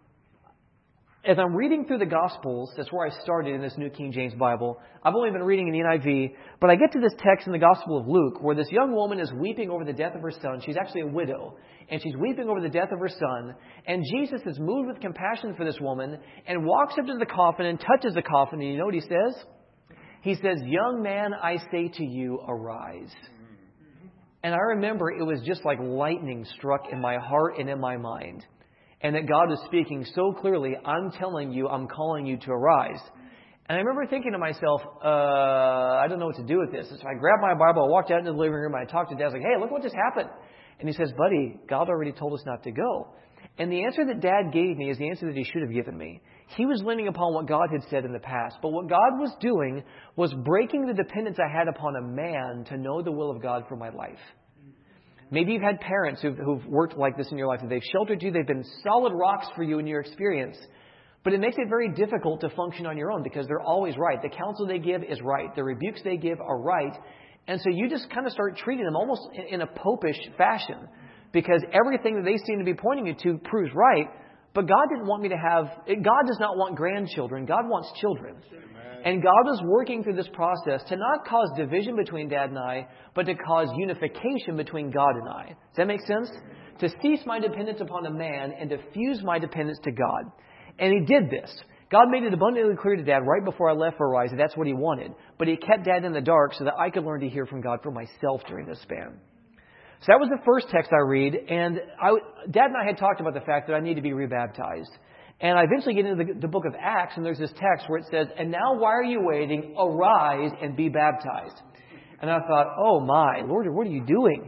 as I'm reading through the Gospels, that's where I started in this New King James Bible. I've only been reading in the N I V, but I get to this text in the Gospel of Luke where this young woman is weeping over the death of her son. She's actually a widow, and she's weeping over the death of her son. And Jesus is moved with compassion for this woman and walks up to the coffin and touches the coffin. And you know what he says? He says, "Young man, I say to you, arise." And I remember it was just like lightning struck in my heart and in my mind. And that God was speaking so clearly, I'm telling you, I'm calling you to arise. And I remember thinking to myself, uh, I don't know what to do with this. So I grabbed my Bible, I walked out into the living room, and I talked to Dad. I was like, hey, look what just happened. And he says, buddy, God already told us not to go. And the answer that Dad gave me is the answer that he should have given me. He was leaning upon what God had said in the past. But what God was doing was breaking the dependence I had upon a man to know the will of God for my life. Maybe you've had parents who've, who've worked like this in your life. They've sheltered you. They've been solid rocks for you in your experience. But it makes it very difficult to function on your own because they're always right. The counsel they give is right. The rebukes they give are right. And so you just kind of start treating them almost in a popish fashion because everything that they seem to be pointing you to proves right. But God didn't want me to have, God does not want grandchildren. God wants children. And God was working through this process to not cause division between Dad and I, but to cause unification between God and I. Does that make sense? To cease my dependence upon a man and to fuse my dependence to God. And He did this. God made it abundantly clear to Dad right before I left for Arise that that's what He wanted. But He kept Dad in the dark so that I could learn to hear from God for myself during this span. So that was the first text I read. And I, Dad and I had talked about the fact that I need to be rebaptized. And I eventually get into the, the book of Acts, and there's this text where it says, and now why are you waiting? Arise and be baptized. And I thought, oh my, Lord, what are you doing?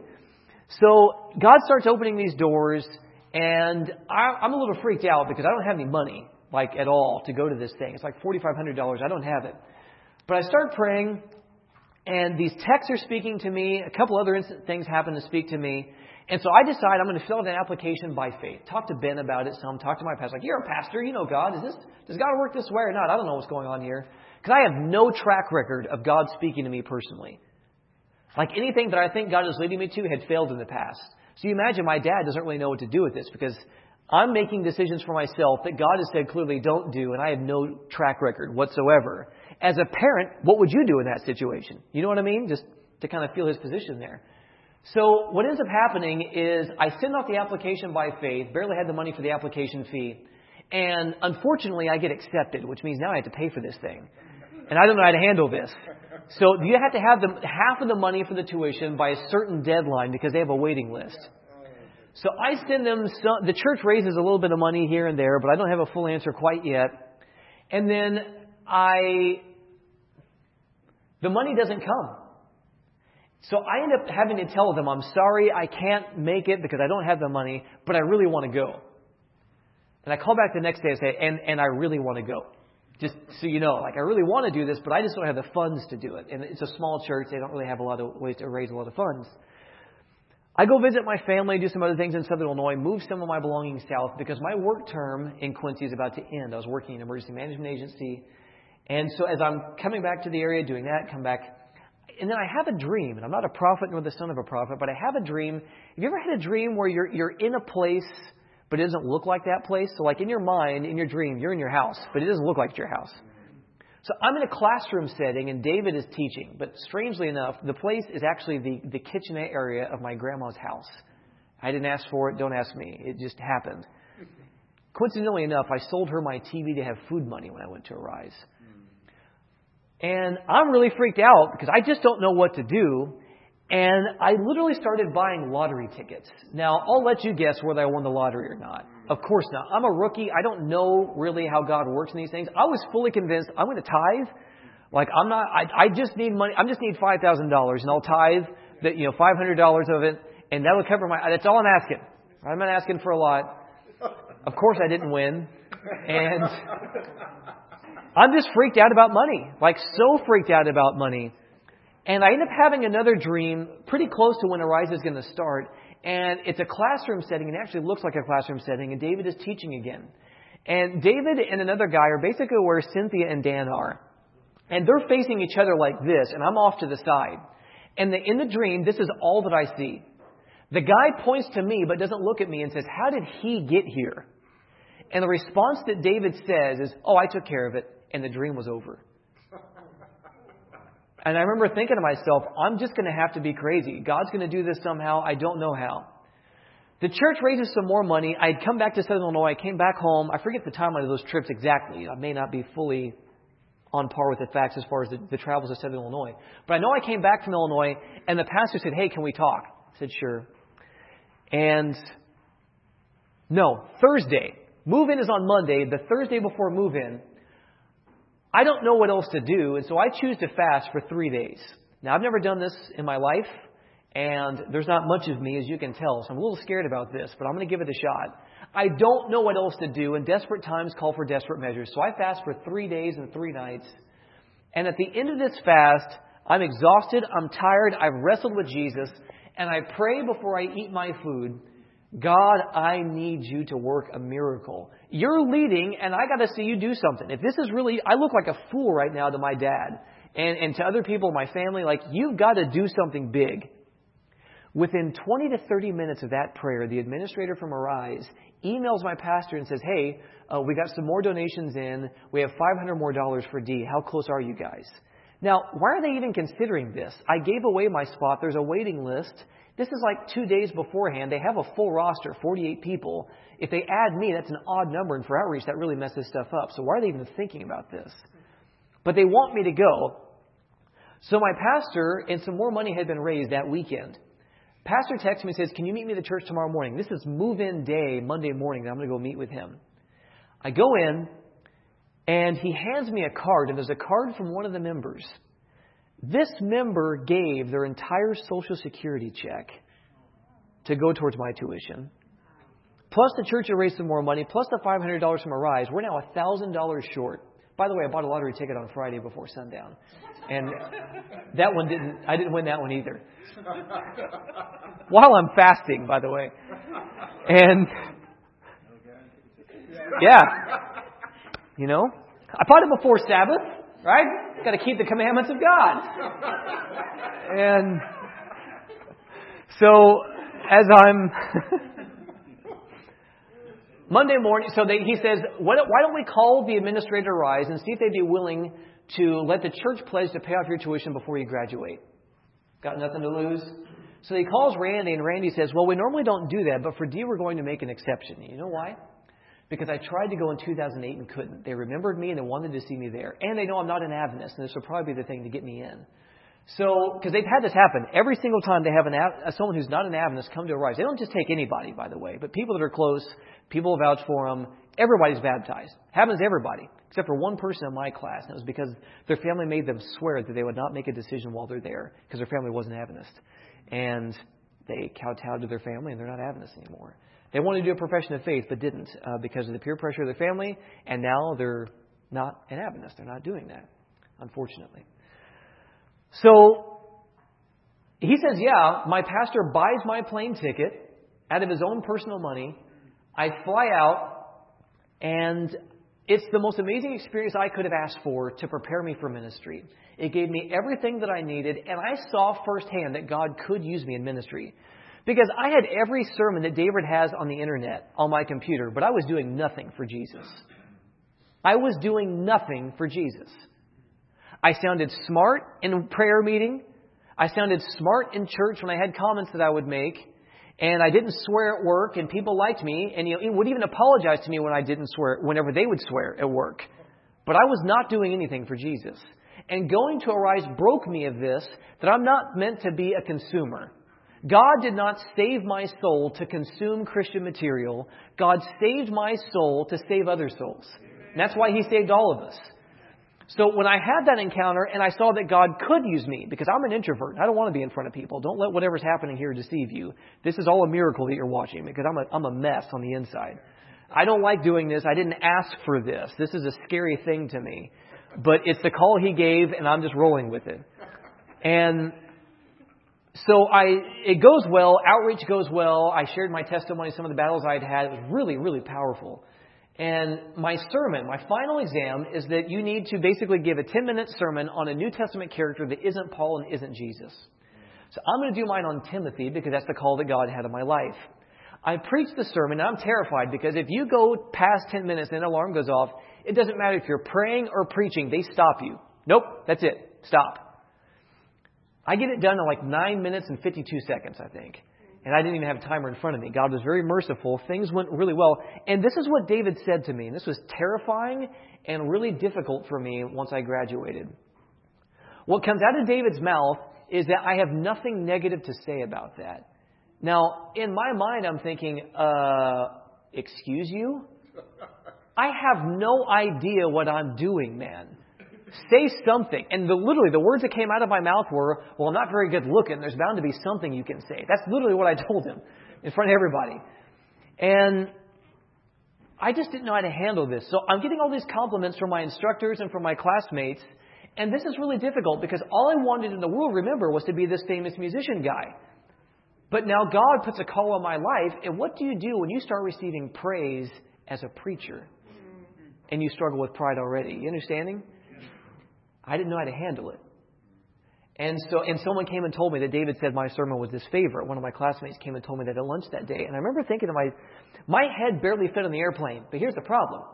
So God starts opening these doors, and I, I'm a little freaked out because I don't have any money, like at all, to go to this thing. It's like forty-five hundred dollars. I don't have it. But I start praying, and these texts are speaking to me. A couple other instant things happen to speak to me. And so I decide I'm going to fill out an application by faith. Talk to Ben about it some. Talk to my pastor. Like, you're a pastor. You know God. Is this, does God work this way or not? I don't know what's going on here. Because I have no track record of God speaking to me personally. Like anything that I think God is leading me to had failed in the past. So you imagine my dad doesn't really know what to do with this because I'm making decisions for myself that God has said clearly don't do, and I have no track record whatsoever. As a parent, what would you do in that situation? You know what I mean? Just to kind of feel his position there. So what ends up happening is I send off the application by faith, barely had the money for the application fee, and unfortunately I get accepted, which means now I have to pay for this thing. And I don't know how to handle this. So you have to have the, half of the money for the tuition by a certain deadline because they have a waiting list. So I send them, some, the church raises a little bit of money here and there, but I don't have a full answer quite yet. And then I, the money doesn't come. So I end up having to tell them, I'm sorry, I can't make it because I don't have the money, but I really want to go. And I call back the next day and say, and, and I really want to go. Just so you know, like I really want to do this, but I just don't have the funds to do it. And it's a small church. They don't really have a lot of ways to raise a lot of funds. I go visit my family, do some other things in Southern Illinois, move some of my belongings south because my work term in Quincy is about to end. I was working in an emergency management agency. And so as I'm coming back to the area, doing that, come back. And then I have a dream, and I'm not a prophet nor the son of a prophet, but I have a dream. Have you ever had a dream where you're you're in a place, but it doesn't look like that place? So like in your mind, in your dream, you're in your house, but it doesn't look like your house. So I'm in a classroom setting, and David is teaching. But strangely enough, the place is actually the, the kitchenette area of my grandma's house. I didn't ask for it. Don't ask me. It just happened. Coincidentally enough, I sold her my T V to have food money when I went to Arise. And I'm really freaked out because I just don't know what to do. And I literally started buying lottery tickets. Now, I'll let you guess whether I won the lottery or not. Of course not. I'm a rookie. I don't know really how God works in these things. I was fully convinced I'm going to tithe. Like, I'm not, I, I just need money. I just need five thousand dollars and I'll tithe that, you know, five hundred dollars of it. And that will cover my, that's all I'm asking. I'm not asking for a lot. Of course I didn't win. And I'm just freaked out about money. Like, so freaked out about money. And I end up having another dream pretty close to when Arise is going to start. And it's a classroom setting. And it actually looks like a classroom setting. And David is teaching again. And David and another guy are basically where Cynthia and Dan are. And they're facing each other like this. And I'm off to the side. And the, in the dream, this is all that I see. The guy points to me but doesn't look at me and says, how did he get here? And the response that David says is, oh, I took care of it. And the dream was over. And I remember thinking to myself, I'm just going to have to be crazy. God's going to do this somehow. I don't know how. The church raises some more money. I'd come back to Southern Illinois. I came back home. I forget the timeline of those trips exactly. I may not be fully on par with the facts as far as the, the travels to Southern Illinois. But I know I came back from Illinois, and the pastor said, hey, can we talk? I said, sure. And no, Thursday. Move-in is on Monday. The Thursday before move-in, I don't know what else to do, and so I choose to fast for three days. Now, I've never done this in my life, and there's not much of me, as you can tell, so I'm a little scared about this, but I'm going to give it a shot. I don't know what else to do, and desperate times call for desperate measures. So I fast for three days and three nights, and at the end of this fast, I'm exhausted, I'm tired, I've wrestled with Jesus, and I pray before I eat my food, God, I need you to work a miracle. You're leading, and I got to see you do something. If this is really, I look like a fool right now to my dad and, and to other people in my family. Like, you've got to do something big. Within twenty to thirty minutes of that prayer, the administrator from Arise emails my pastor and says, hey, uh, we got some more donations in. We have five hundred more dollars for D. How close are you guys? Now, why are they even considering this? I gave away my spot. There's a waiting list. This is like two days beforehand. They have a full roster, forty-eight people. If they add me, that's an odd number. And for outreach, that really messes stuff up. So why are they even thinking about this? But they want me to go. So my pastor and some more money had been raised that weekend. Pastor texts me and says, can you meet me at the church tomorrow morning? This is move-in day, Monday morning. I'm going to go meet with him. I go in, and he hands me a card. And there's a card from one of the members. This member gave their entire Social Security check to go towards my tuition. Plus the church had raised some more money, plus the five hundred dollars from Arise. We're now one thousand dollars short. By the way, I bought a lottery ticket on Friday before sundown. And that one didn't, I didn't win that one either. While I'm fasting, by the way. And, yeah. You know, I bought it before Sabbath, right? Got to keep the commandments of God. And so, as I'm Monday morning, so they, he says, why don't, why don't we call the administrator Rise and see if they'd be willing to let the church pledge to pay off your tuition before you graduate? Got nothing to lose? So he calls Randy, and Randy says, well, we normally don't do that, but for D, we're going to make an exception. You know why? Because I tried to go in two thousand eight and couldn't. They remembered me and they wanted to see me there. And they know I'm not an Adventist, and this will probably be the thing to get me in. So, because they've had this happen. Every single time they have an someone who's not an Adventist come to Arise. They don't just take anybody, by the way, but people that are close, people who vouch for them. Everybody's baptized. Happens to everybody, except for one person in my class. And it was because their family made them swear that they would not make a decision while they're there, because their family wasn't Adventist. And they kowtowed to their family, and they're not Adventist anymore. They wanted to do a profession of faith, but didn't uh, because of the peer pressure of their family, and now they're not an Adventist. They're not doing that, unfortunately. So he says, yeah, my pastor buys my plane ticket out of his own personal money. I fly out, and it's the most amazing experience I could have asked for to prepare me for ministry. It gave me everything that I needed, and I saw firsthand that God could use me in ministry. Because I had every sermon that David has on the internet on my computer, but I was doing nothing for Jesus. I was doing nothing for Jesus. I sounded smart in prayer meeting. I sounded smart in church when I had comments that I would make. And I didn't swear at work, and people liked me, and you know, would even apologize to me when I didn't swear, whenever they would swear at work. But I was not doing anything for Jesus. And going to Arise broke me of this, that I'm not meant to be a consumer. God did not save my soul to consume Christian material. God saved my soul to save other souls. And that's why He saved all of us. So when I had that encounter and I saw that God could use me, because I'm an introvert, I don't want to be in front of people. Don't let whatever's happening here deceive you. This is all a miracle that you're watching, because I'm a, I'm a mess on the inside. I don't like doing this. I didn't ask for this. This is a scary thing to me. But it's the call He gave, and I'm just rolling with it. And so I, it goes well. Outreach goes well. I shared my testimony, some of the battles I'd had. It was really, really powerful. And my sermon, my final exam, is that you need to basically give a ten-minute sermon on a New Testament character that isn't Paul and isn't Jesus. So I'm going to do mine on Timothy, because that's the call that God had in my life. I preached the sermon, and I'm terrified, because if you go past ten minutes and an alarm goes off, it doesn't matter if you're praying or preaching. They stop you. Nope, that's it. Stop. I get it done in like nine minutes and fifty-two seconds, I think. And I didn't even have a timer in front of me. God was very merciful. Things went really well. And this is what David said to me. And this was terrifying and really difficult for me once I graduated. What comes out of David's mouth is that I have nothing negative to say about that. Now, in my mind, I'm thinking, uh, excuse you? I have no idea what I'm doing, man. Say something. And the, literally, the words that came out of my mouth were, well, I'm not very good looking. There's bound to be something you can say. That's literally what I told him in front of everybody. And I just didn't know how to handle this. So I'm getting all these compliments from my instructors and from my classmates. And this is really difficult, because all I wanted in the world, remember, was to be this famous musician guy. But now God puts a call on my life. And what do you do when you start receiving praise as a preacher and you struggle with pride already? You understanding? I didn't know how to handle it. And so, and someone came and told me that David said my sermon was his favorite. One of my classmates came and told me that at lunch that day. And I remember thinking to my, my head barely fit on the airplane. But here's the problem.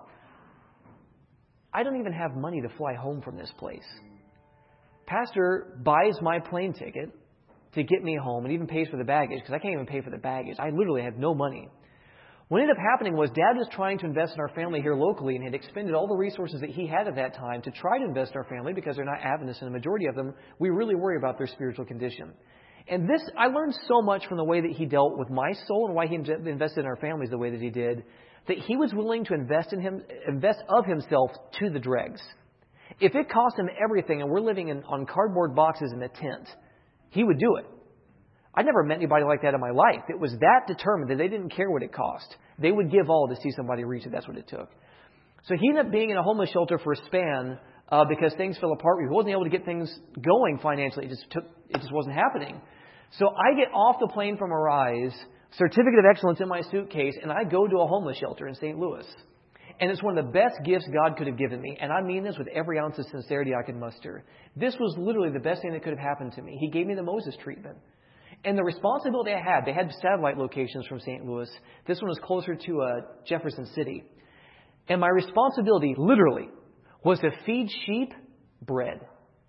I don't even have money to fly home from this place. Pastor buys my plane ticket to get me home and even pays for the baggage, because I can't even pay for the baggage. I literally have no money. What ended up happening was Dad was trying to invest in our family here locally and had expended all the resources that he had at that time to try to invest in our family, because they're not Adventists, and the majority of them, we really worry about their spiritual condition. And this, I learned so much from the way that he dealt with my soul and why he invested in our families the way that he did, that he was willing to invest in him, invest of himself to the dregs. If it cost him everything and we're living in, on cardboard boxes in a tent, he would do it. I never met anybody like that in my life. It was that determined that they didn't care what it cost. They would give all to see somebody reach it. That's what it took. So he ended up being in a homeless shelter for a span uh, because things fell apart. He wasn't able to get things going financially. It just took. It just wasn't happening. So I get off the plane from Arise, certificate of excellence in my suitcase, and I go to a homeless shelter in Saint Louis. And it's one of the best gifts God could have given me. And I mean this with every ounce of sincerity I can muster. This was literally the best thing that could have happened to me. He gave me the Moses treatment. And the responsibility I had, they had satellite locations from Saint Louis. This one was closer to uh, Jefferson City. And my responsibility, literally, was to feed sheep bread.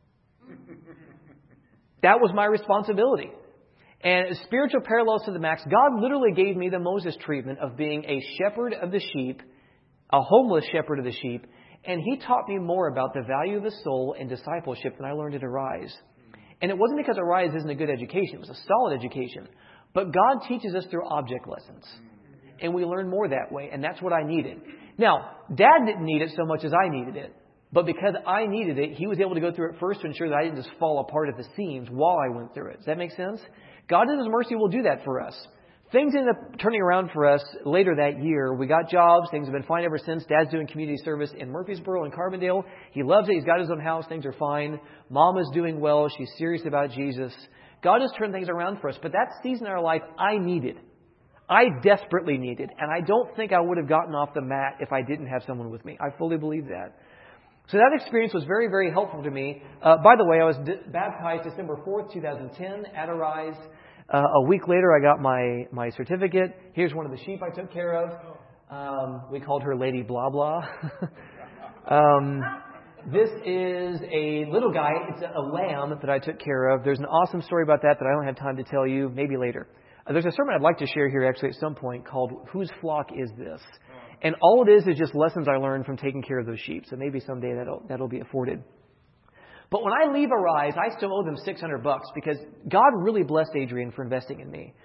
That was my responsibility. And spiritual parallels to the max, God literally gave me the Moses treatment of being a shepherd of the sheep, a homeless shepherd of the sheep. And He taught me more about the value of the soul and discipleship than I learned at Arise. And it wasn't because Arise isn't a good education. It was a solid education. But God teaches us through object lessons. And we learn more that way. And that's what I needed. Now, Dad didn't need it so much as I needed it. But because I needed it, He was able to go through it first to ensure that I didn't just fall apart at the seams while I went through it. Does that make sense? God in His mercy will do that for us. Things ended up turning around for us later that year. We got jobs. Things have been fine ever since. Dad's doing community service in Murfreesboro and Carbondale. He loves it. He's got his own house. Things are fine. Mom is doing well. She's serious about Jesus. God has turned things around for us. But that season in our life, I needed. I desperately needed. And I don't think I would have gotten off the mat if I didn't have someone with me. I fully believe that. So that experience was very, very helpful to me. Uh, by the way, I was d- baptized December fourth, twenty ten at Arise. Uh, a week later, I got my, my certificate. Here's one of the sheep I took care of. Um, we called her Lady Blah Blah. um, this is a little guy. It's a, a lamb that I took care of. There's an awesome story about that that I don't have time to tell you. Maybe later. Uh, there's a sermon I'd like to share here actually at some point called Whose Flock Is This? And all it is is just lessons I learned from taking care of those sheep. So maybe someday that'll, that'll be afforded. But when I leave Arise, I still owe them six hundred bucks because God really blessed Adrian for investing in me.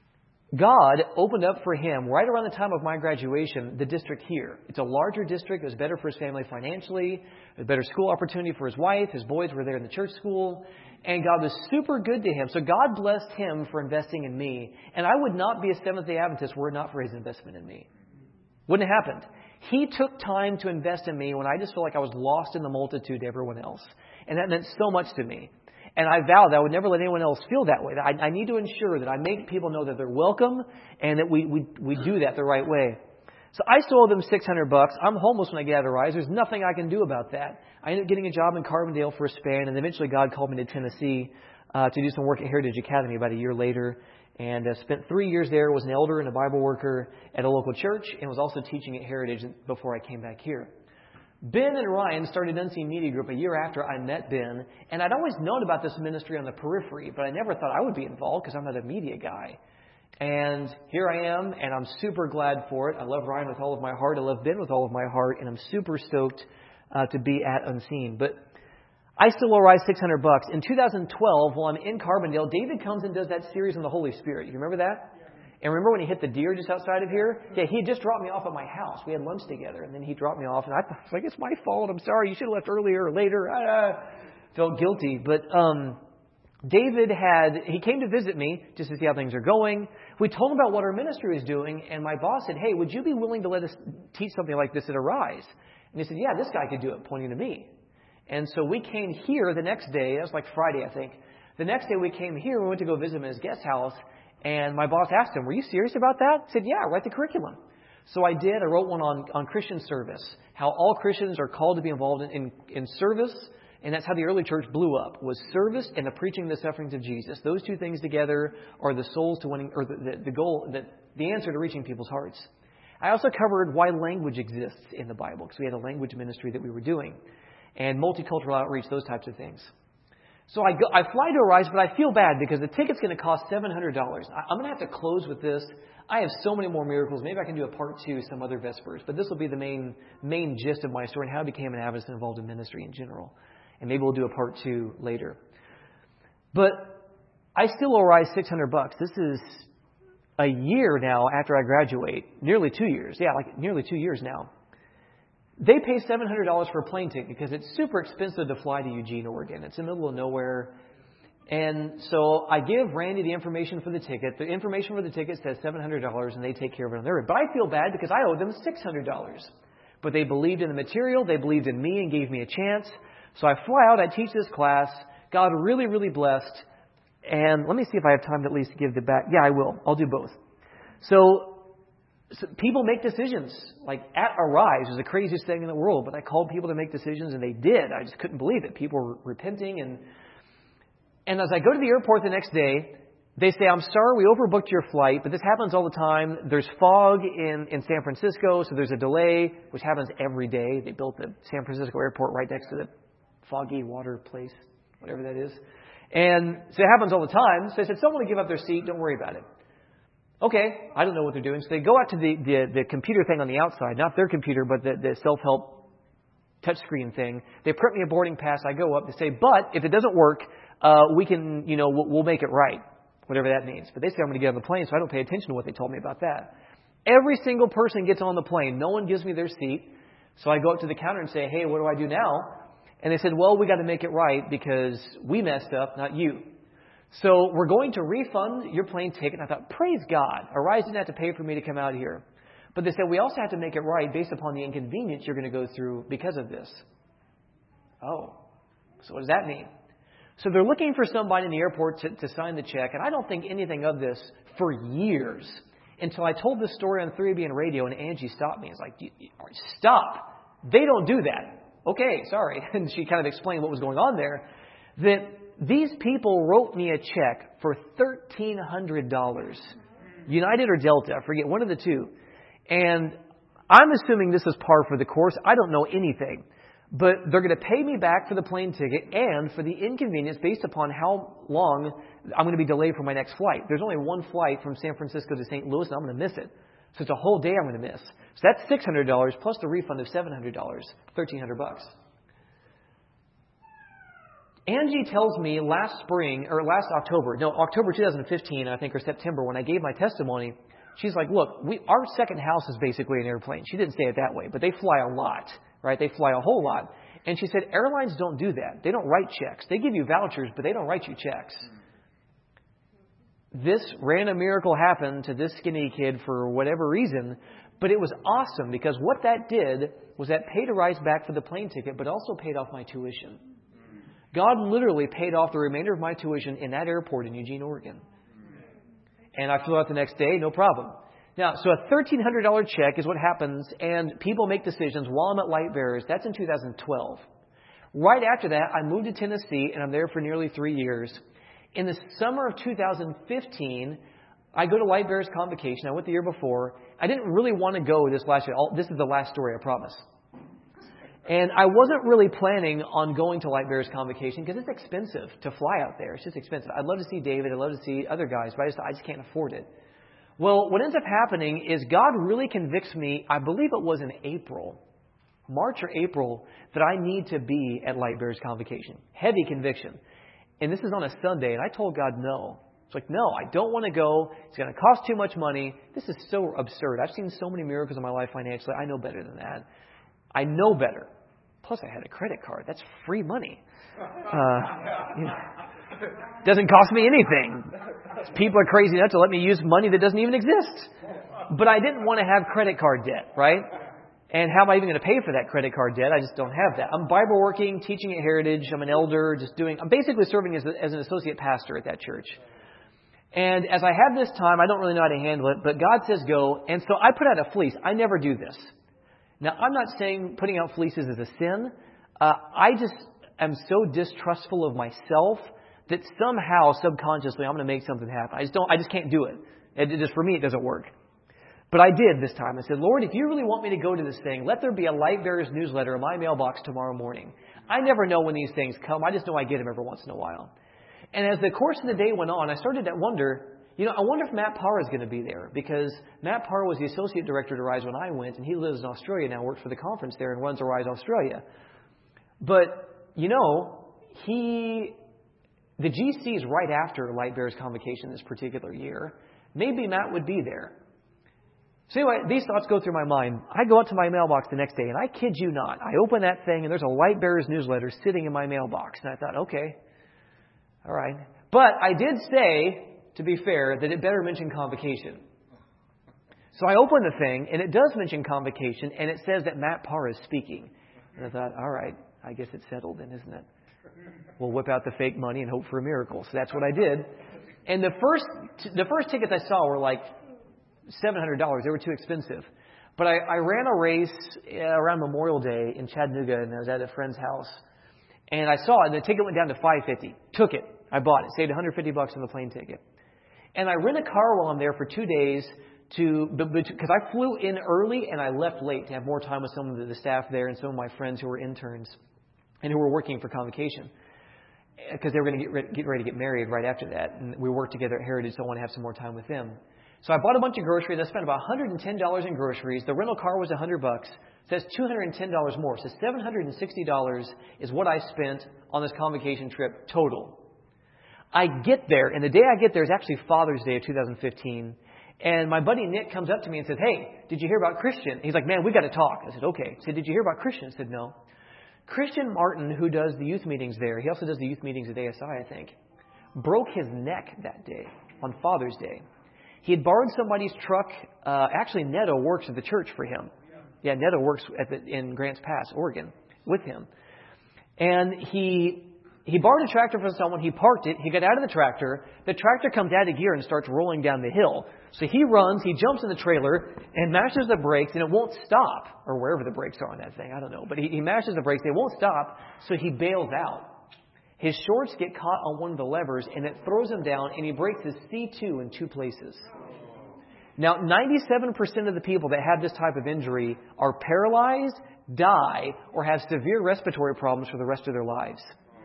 God opened up for him right around the time of my graduation, the district here. It's a larger district. It was better for his family financially. A better school opportunity for his wife. His boys were there in the church school. And God was super good to him. So God blessed him for investing in me. And I would not be a Seventh-day Adventist were it not for his investment in me. Wouldn't have happened. He took time to invest in me when I just felt like I was lost in the multitude to everyone else. And that meant so much to me. And I vowed that I would never let anyone else feel that way. That I, I need to ensure that I make people know that they're welcome and that we, we, we do that the right way. So I still owe them six hundred bucks. I'm homeless when I get out of Rise. There's nothing I can do about that. I ended up getting a job in Carbondale for a span, and eventually God called me to Tennessee uh, to do some work at Heritage Academy about a year later. And uh, spent three years there, was an elder and a Bible worker at a local church, and was also teaching at Heritage before I came back here. Ben and Ryan started Unseen Media Group a year after I met Ben, and I'd always known about this ministry on the periphery, but I never thought I would be involved because I'm not a media guy. And here I am, and I'm super glad for it. I love Ryan with all of my heart. I love Ben with all of my heart, and I'm super stoked uh, to be at Unseen. But I still owe Rise six hundred bucks. In two thousand twelve, while I'm in Carbondale, David comes and does that series on the Holy Spirit. You remember that? And remember when he hit the deer just outside of here? Yeah, he had just dropped me off at my house. We had lunch together, and then he dropped me off. And I thought, like, it's my fault. I'm sorry. You should have left earlier or later. I uh, felt guilty. But um, David had, he came to visit me just to see how things are going. We told him about what our ministry was doing, and my boss said, hey, would you be willing to let us teach something like this at Arise? And he said, yeah, this guy could do it, pointing to me. And so we came here the next day. That was like Friday, I think. The next day we came here. We went to go visit him at his guest house. And my boss asked him, were you serious about that? He said, yeah, write the curriculum. So I did. I wrote one on, on Christian service, how all Christians are called to be involved in, in, in service. And that's how the early church blew up, was service and the preaching of the sufferings of Jesus. Those two things together are the souls to winning, or the, the, the goal, the, the answer to reaching people's hearts. I also covered why language exists in the Bible, because we had a language ministry that we were doing, and multicultural outreach, those types of things. So I, go, I fly to Arise, but I feel bad because the ticket's going to cost seven hundred dollars. I'm going to have to close with this. I have so many more miracles. Maybe I can do a part two some other Vespers. But this will be the main main gist of my story and how I became an Adventist involved in ministry in general. And maybe we'll do a part two later. But I still owe Arise six hundred bucks. This is a year now after I graduate. Nearly two years. Yeah, like nearly two years now. They pay seven hundred dollars for a plane ticket because it's super expensive to fly to Eugene, Oregon. It's in the middle of nowhere. And so I give Randy the information for the ticket. The information for the ticket says seven hundred dollars, and they take care of it on their end. But I feel bad because I owe them six hundred dollars. But they believed in the material. They believed in me and gave me a chance. So I fly out. I teach this class. God really, really blessed. And let me see if I have time to at least give the back. Yeah, I will. I'll do both. So... So people make decisions. Like at Arise is the craziest thing in the world, but I called people to make decisions and they did. I just couldn't believe it. People were repenting. And and as I go to the airport the next day, they say, I'm sorry, we overbooked your flight, but this happens all the time. There's fog in, in San Francisco, so there's a delay, which happens every day. They built the San Francisco airport right next to the foggy water place, whatever that is. And so it happens all the time. So I said, someone will give up their seat. Don't worry about it. Okay, I don't know what they're doing. So they go out to the, the, the computer thing on the outside, not their computer, but the, the self-help touchscreen thing. They print me a boarding pass. I go up. They say, but if it doesn't work, uh, we can, you know, we'll, we'll make it right, whatever that means. But they say I'm going to get on the plane, so I don't pay attention to what they told me about that. Every single person gets on the plane. No one gives me their seat. So I go up to the counter and say, hey, what do I do now? And they said, well, we got to make it right because we messed up, not you. So we're going to refund your plane ticket. And I thought, praise God. Arise didn't have to pay for me to come out here. But they said, we also have to make it right based upon the inconvenience you're going to go through because of this. Oh, so what does that mean? So they're looking for somebody in the airport to, to sign the check. And I don't think anything of this for years until I told this story on three A B N radio and Angie stopped me. It's like, stop. They don't do that. Okay, sorry. And she kind of explained what was going on there. That these people wrote me a check for thirteen hundred dollars. United or Delta, I forget, one of the two. And I'm assuming this is par for the course. I don't know anything. But they're going to pay me back for the plane ticket and for the inconvenience based upon how long I'm going to be delayed for my next flight. There's only one flight from San Francisco to Saint Louis, and I'm going to miss it. So it's a whole day I'm going to miss. So that's six hundred dollars plus the refund of seven hundred dollars, thirteen hundred bucks. Angie tells me last spring, or last October, no, October twenty fifteen, I think, or September, when I gave my testimony, she's like, look, we, our second house is basically an airplane. She didn't say it that way, but they fly a lot, right? They fly a whole lot. And she said, airlines don't do that. They don't write checks. They give you vouchers, but they don't write you checks. This random miracle happened to this skinny kid for whatever reason, but it was awesome because what that did was that paid a rise back for the plane ticket, but also paid off my tuition. God literally paid off the remainder of my tuition in that airport in Eugene, Oregon. And I flew out the next day, no problem. Now, so a thirteen hundred dollars check is what happens, and people make decisions while I'm at Light Bearers. That's in two thousand twelve. Right after that, I moved to Tennessee, and I'm there for nearly three years. In the summer of two thousand fifteen, I go to Light Bearers Convocation. I went the year before. I didn't really want to go this last year. This is the last story, I promise. And I wasn't really planning on going to Light Bearers Convocation because it's expensive to fly out there. It's just expensive. I'd love to see David. I'd love to see other guys, but I just, I just can't afford it. Well, what ends up happening is God really convicts me, I believe it was in April, March or April, that I need to be at Light Bearers Convocation. Heavy conviction. And this is on a Sunday, and I told God no. It's like, no, I don't want to go. It's going to cost too much money. This is so absurd. I've seen so many miracles in my life financially. I know better than that. I know better. Plus, I had a credit card. That's free money. Uh, you know, doesn't cost me anything. People are crazy enough to let me use money that doesn't even exist. But I didn't want to have credit card debt, right? And how am I even going to pay for that credit card debt? I just don't have that. I'm Bible working, teaching at Heritage. I'm an elder, just doing, I'm basically serving as, a, as an associate pastor at that church. And as I have this time, I don't really know how to handle it, but God says go. And so I put out a fleece. I never do this. Now, I'm not saying putting out fleeces is a sin. Uh, I just am so distrustful of myself that somehow, subconsciously, I'm going to make something happen. I just don't. I just can't do it. It just, for me, it doesn't work. But I did this time. I said, Lord, if you really want me to go to this thing, let there be a Light Bearers newsletter in my mailbox tomorrow morning. I never know when these things come. I just know I get them every once in a while. And as the course of the day went on, I started to wonder, you know, I wonder if Matt Parr is going to be there, because Matt Parr was the associate director at Arise when I went, and he lives in Australia now, works for the conference there and runs Arise Australia. But, you know, he, the G C is right after Light Bearers Convocation this particular year. Maybe Matt would be there. So anyway, these thoughts go through my mind. I go out to my mailbox the next day, and I kid you not, I open that thing, and there's a Light Bearers newsletter sitting in my mailbox. And I thought, okay, all right. But I did say, to be fair, that it better mention convocation. So I opened the thing, and it does mention convocation, and it says that Matt Parr is speaking. And I thought, all right, I guess it's settled then, isn't it? We'll whip out the fake money and hope for a miracle. So that's what I did. And the first the first tickets I saw were like seven hundred dollars. They were too expensive. But I, I ran a race around Memorial Day in Chattanooga, and I was at a friend's house. And I saw it, and the ticket went down to five hundred fifty dollars. Took it. I bought it. Saved one hundred fifty bucks on the plane ticket. And I rent a car while I'm there for two days to, because I flew in early and I left late to have more time with some of the staff there and some of my friends who were interns and who were working for convocation, because they were going to get ready, get ready to get married right after that. And we worked together at Heritage, so I want to have some more time with them. So I bought a bunch of groceries. I spent about one hundred ten dollars in groceries. The rental car was one hundred bucks. So that's two hundred ten dollars more. So seven hundred sixty dollars is what I spent on this convocation trip total. I get there, and the day I get there is actually Father's Day of two thousand fifteen. And my buddy Nick comes up to me and says, hey, did you hear about Christian? He's like, man, we got to talk. I said, okay. He said, did you hear about Christian? I said, no. Christian Martin, who does the youth meetings there, he also does the youth meetings at A S I, I think, broke his neck that day on Father's Day. He had borrowed somebody's truck. Uh, actually, Neto works at the church for him. Yeah, Neto works at the, in Grants Pass, Oregon, with him. And he he borrowed a tractor from someone. He parked it. He got out of the tractor. The tractor comes out of gear and starts rolling down the hill. So he runs. He jumps in the trailer and mashes the brakes, and it won't stop, or wherever the brakes are on that thing. I don't know. But he, he mashes the brakes. They won't stop, so he bails out. His shorts get caught on one of the levers, and it throws him down, and he breaks his C two in two places. Now, ninety-seven percent of the people that have this type of injury are paralyzed, die, or have severe respiratory problems for the rest of their lives.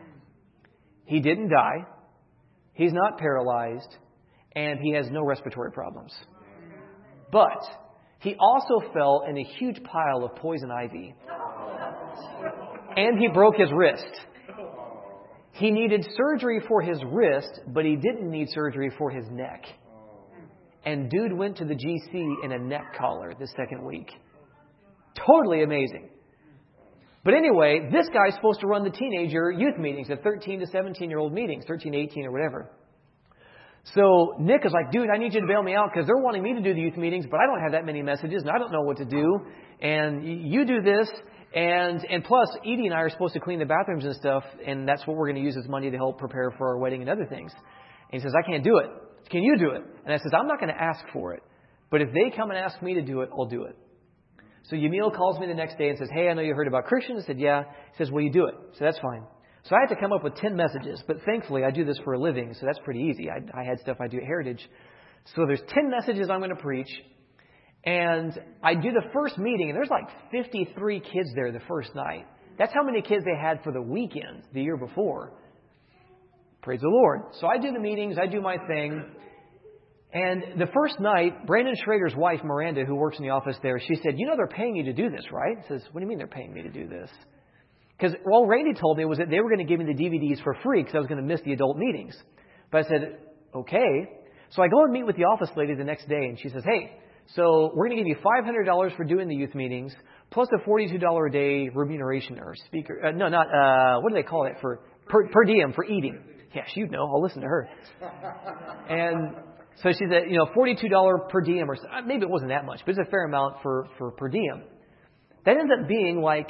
He didn't die. He's not paralyzed, and he has no respiratory problems. But he also fell in a huge pile of poison ivy, and he broke his wrist. He needed surgery for his wrist, but he didn't need surgery for his neck. And dude went to the G C in a neck collar the second week. Totally amazing. But anyway, this guy's supposed to run the teenager youth meetings, the thirteen to seventeen-year-old meetings, thirteen to eighteen or whatever. So Nick is like, dude, I need you to bail me out because they're wanting me to do the youth meetings, but I don't have that many messages and I don't know what to do. And you do this. And and plus, Edie and I are supposed to clean the bathrooms and stuff, and that's what we're going to use as money to help prepare for our wedding and other things. And he says, I can't do it. Can you do it? And I says, I'm not going to ask for it. But if they come and ask me to do it, I'll do it. So Yamil calls me the next day and says, hey, I know you heard about Christian. I said, yeah. He says, will you do it? So that's fine. So I had to come up with ten messages. But thankfully, I do this for a living, so that's pretty easy. I, I had stuff I do at Heritage. So there's ten messages I'm going to preach. And I do the first meeting, and there's like fifty-three kids there the first night. That's how many kids they had for the weekend the year before. Praise the Lord. So I do the meetings, I do my thing. And the first night, Brandon Schrader's wife, Miranda, who works in the office there, she said, you know they're paying you to do this, right? I says, what do you mean they're paying me to do this? Because all Randy told me was that they were going to give me the D V Ds for free because I was going to miss the adult meetings. But I said, okay. So I go and meet with the office lady the next day, and she says, hey, so we're going to give you five hundred dollars for doing the youth meetings, plus a forty-two dollars a day remuneration or speaker. Uh, no, not, uh, what do they call it? For per, per diem for eating. Yeah, you'd know. I'll listen to her. And so she said, you know, forty-two dollars per diem, or maybe it wasn't that much, but it's a fair amount for, for per diem. That ends up being like,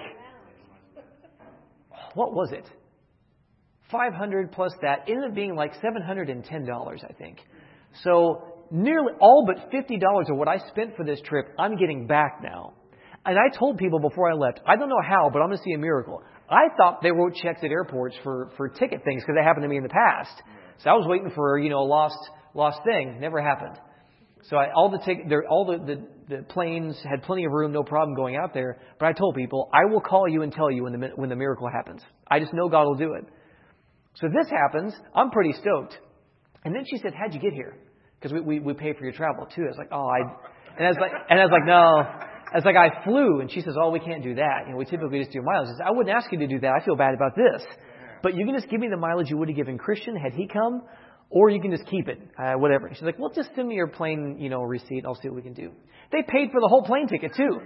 what was it? five hundred plus that ended up being like seven hundred ten dollars, I think. So nearly all but fifty dollars of what I spent for this trip, I'm getting back now. And I told people before I left, I don't know how, but I'm going to see a miracle. I thought they wrote checks at airports for, for ticket things because that happened to me in the past. So I was waiting for, you know, a lost lost thing. Never happened. So I, all the tic- there, all the, the, the planes had plenty of room, no problem going out there. But I told people, I will call you and tell you when the when the miracle happens. I just know God will do it. So this happens. I'm pretty stoked. And then she said, how'd you get here? Because we, we, we pay for your travel, too. I was like, oh, I... And I was like, and I was like, no. I was like, I flew. And she says, oh, we can't do that. You know, we typically just do mileage. I said, I wouldn't ask you to do that. I feel bad about this. But you can just give me the mileage you would have given Christian had he come, or you can just keep it, uh, whatever. She's like, well, just send me your plane, you know, receipt. I'll see what we can do. They paid for the whole plane ticket, too.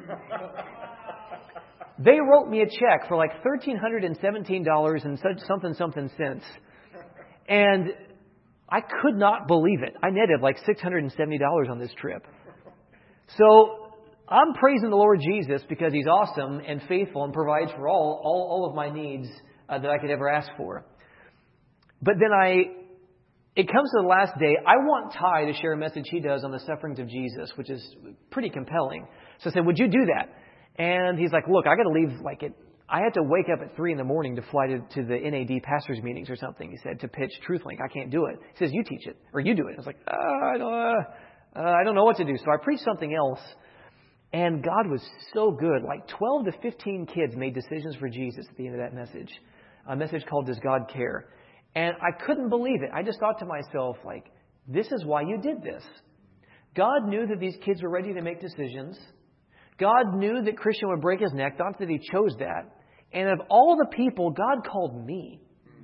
They wrote me a check for like one thousand three hundred seventeen dollars and something, something cents. And I could not believe it. I netted like six hundred seventy dollars on this trip. So I'm praising the Lord Jesus because He's awesome and faithful and provides for all, all, all of my needs uh, that I could ever ask for. But then I, it comes to the last day. I want Ty to share a message he does on the sufferings of Jesus, which is pretty compelling. So I said, would you do that? And he's like, look, I got to leave like it. I had to wake up at three in the morning to fly to, to the N A D pastors meetings or something. He said, to pitch TruthLink. I can't do it. He says, you teach it or you do it. I was like, uh, I don't, uh, uh, I don't know what to do. So I preached something else. And God was so good. Like twelve to fifteen kids made decisions for Jesus at the end of that message. A message called, Does God Care? And I couldn't believe it. I just thought to myself, like, this is why you did this. God knew that these kids were ready to make decisions. God knew that Christian would break his neck. Not that he chose that. And of all the people, God called me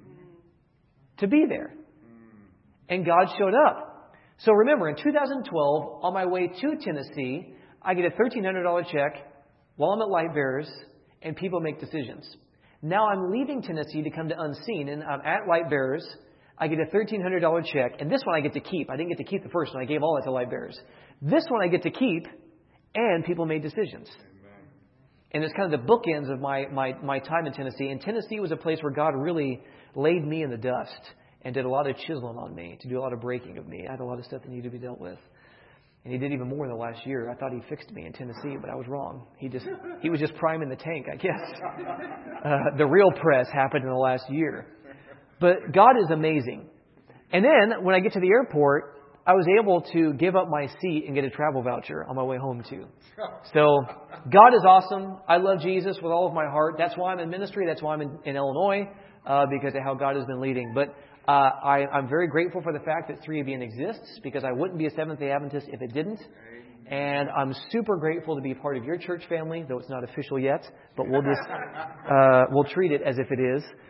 to be there. And God showed up. So remember, in two thousand twelve, on my way to Tennessee, I get a thirteen hundred dollars check while I'm at Light Bearers, and people make decisions. Now I'm leaving Tennessee to come to Unseen, and I'm at Light Bearers. I get a thirteen hundred dollars check, and this one I get to keep. I didn't get to keep the first one. I gave all that to Light Bearers. This one I get to keep, and people made decisions. And it's kind of the bookends of my, my, my time in Tennessee. And Tennessee was a place where God really laid me in the dust and did a lot of chiseling on me, to do a lot of breaking of me. I had a lot of stuff that needed to be dealt with. And He did even more in the last year. I thought He fixed me in Tennessee, but I was wrong. He just he was just priming the tank, I guess. Uh, the real press happened in the last year. But God is amazing. And then when I get to the airport, I was able to give up my seat and get a travel voucher on my way home too. So God is awesome. I love Jesus with all of my heart. That's why I'm in ministry. That's why I'm in, in Illinois, uh, because of how God has been leading. But uh, I, I'm very grateful for the fact that three A B N exists, because I wouldn't be a Seventh-day Adventist if it didn't. And I'm super grateful to be a part of your church family, though it's not official yet. But we'll just uh, we'll treat it as if it is.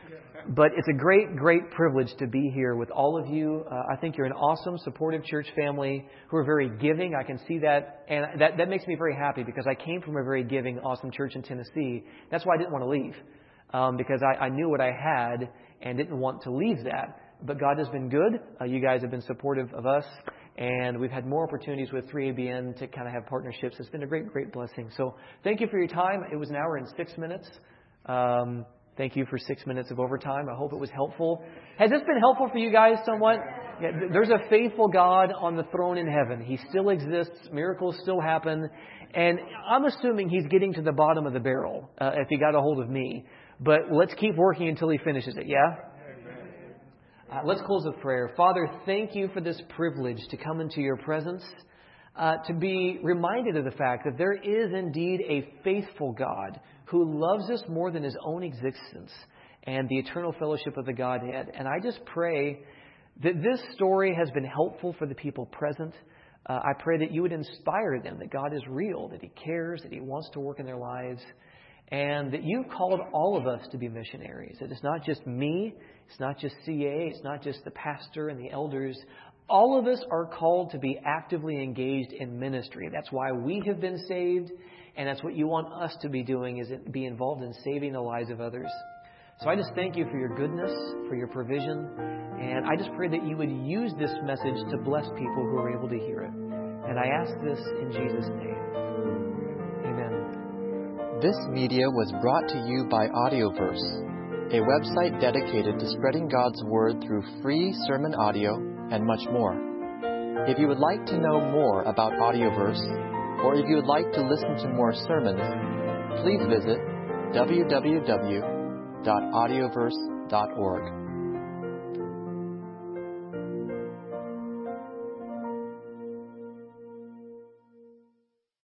but it's a great, great privilege to be here with all of you. Uh, I think you're an awesome, supportive church family who are very giving. I can see that, and that, that makes me very happy because I came from a very giving, awesome church in Tennessee. That's why I didn't want to leave, um, because I, I knew what I had and didn't want to leave that. But God has been good. Uh, you guys have been supportive of us, and we've had more opportunities with three A B N to kind of have partnerships. It's been a great, great blessing. So thank you for your time. It was an hour and six minutes. Um, Thank you for six minutes of overtime. I hope it was helpful. Has this been helpful for you guys somewhat? Yeah, there's a faithful God on the throne in heaven. He still exists. Miracles still happen. And I'm assuming He's getting to the bottom of the barrel uh, if He got a hold of me. But let's keep working until He finishes it, yeah? Uh, let's close with prayer. Father, thank you for this privilege to come into your presence, uh, to be reminded of the fact that there is indeed a faithful God who loves us more than His own existence and the eternal fellowship of the Godhead. And I just pray that this story has been helpful for the people present. Uh, I pray that you would inspire them that God is real, that He cares, that He wants to work in their lives, and that you've called all of us to be missionaries. That it's not just me, it's not just C A, it's not just the pastor and the elders. All of us are called to be actively engaged in ministry. That's why we have been saved. And that's what you want us to be doing, is be involved in saving the lives of others. So I just thank you for your goodness, for your provision. And I just pray that you would use this message to bless people who are able to hear it. And I ask this in Jesus' name. Amen. This media was brought to you by Audioverse, a website dedicated to spreading God's Word through free sermon audio and much more. If you would like to know more about Audioverse, or if you would like to listen to more sermons, please visit w w w dot audioverse dot org.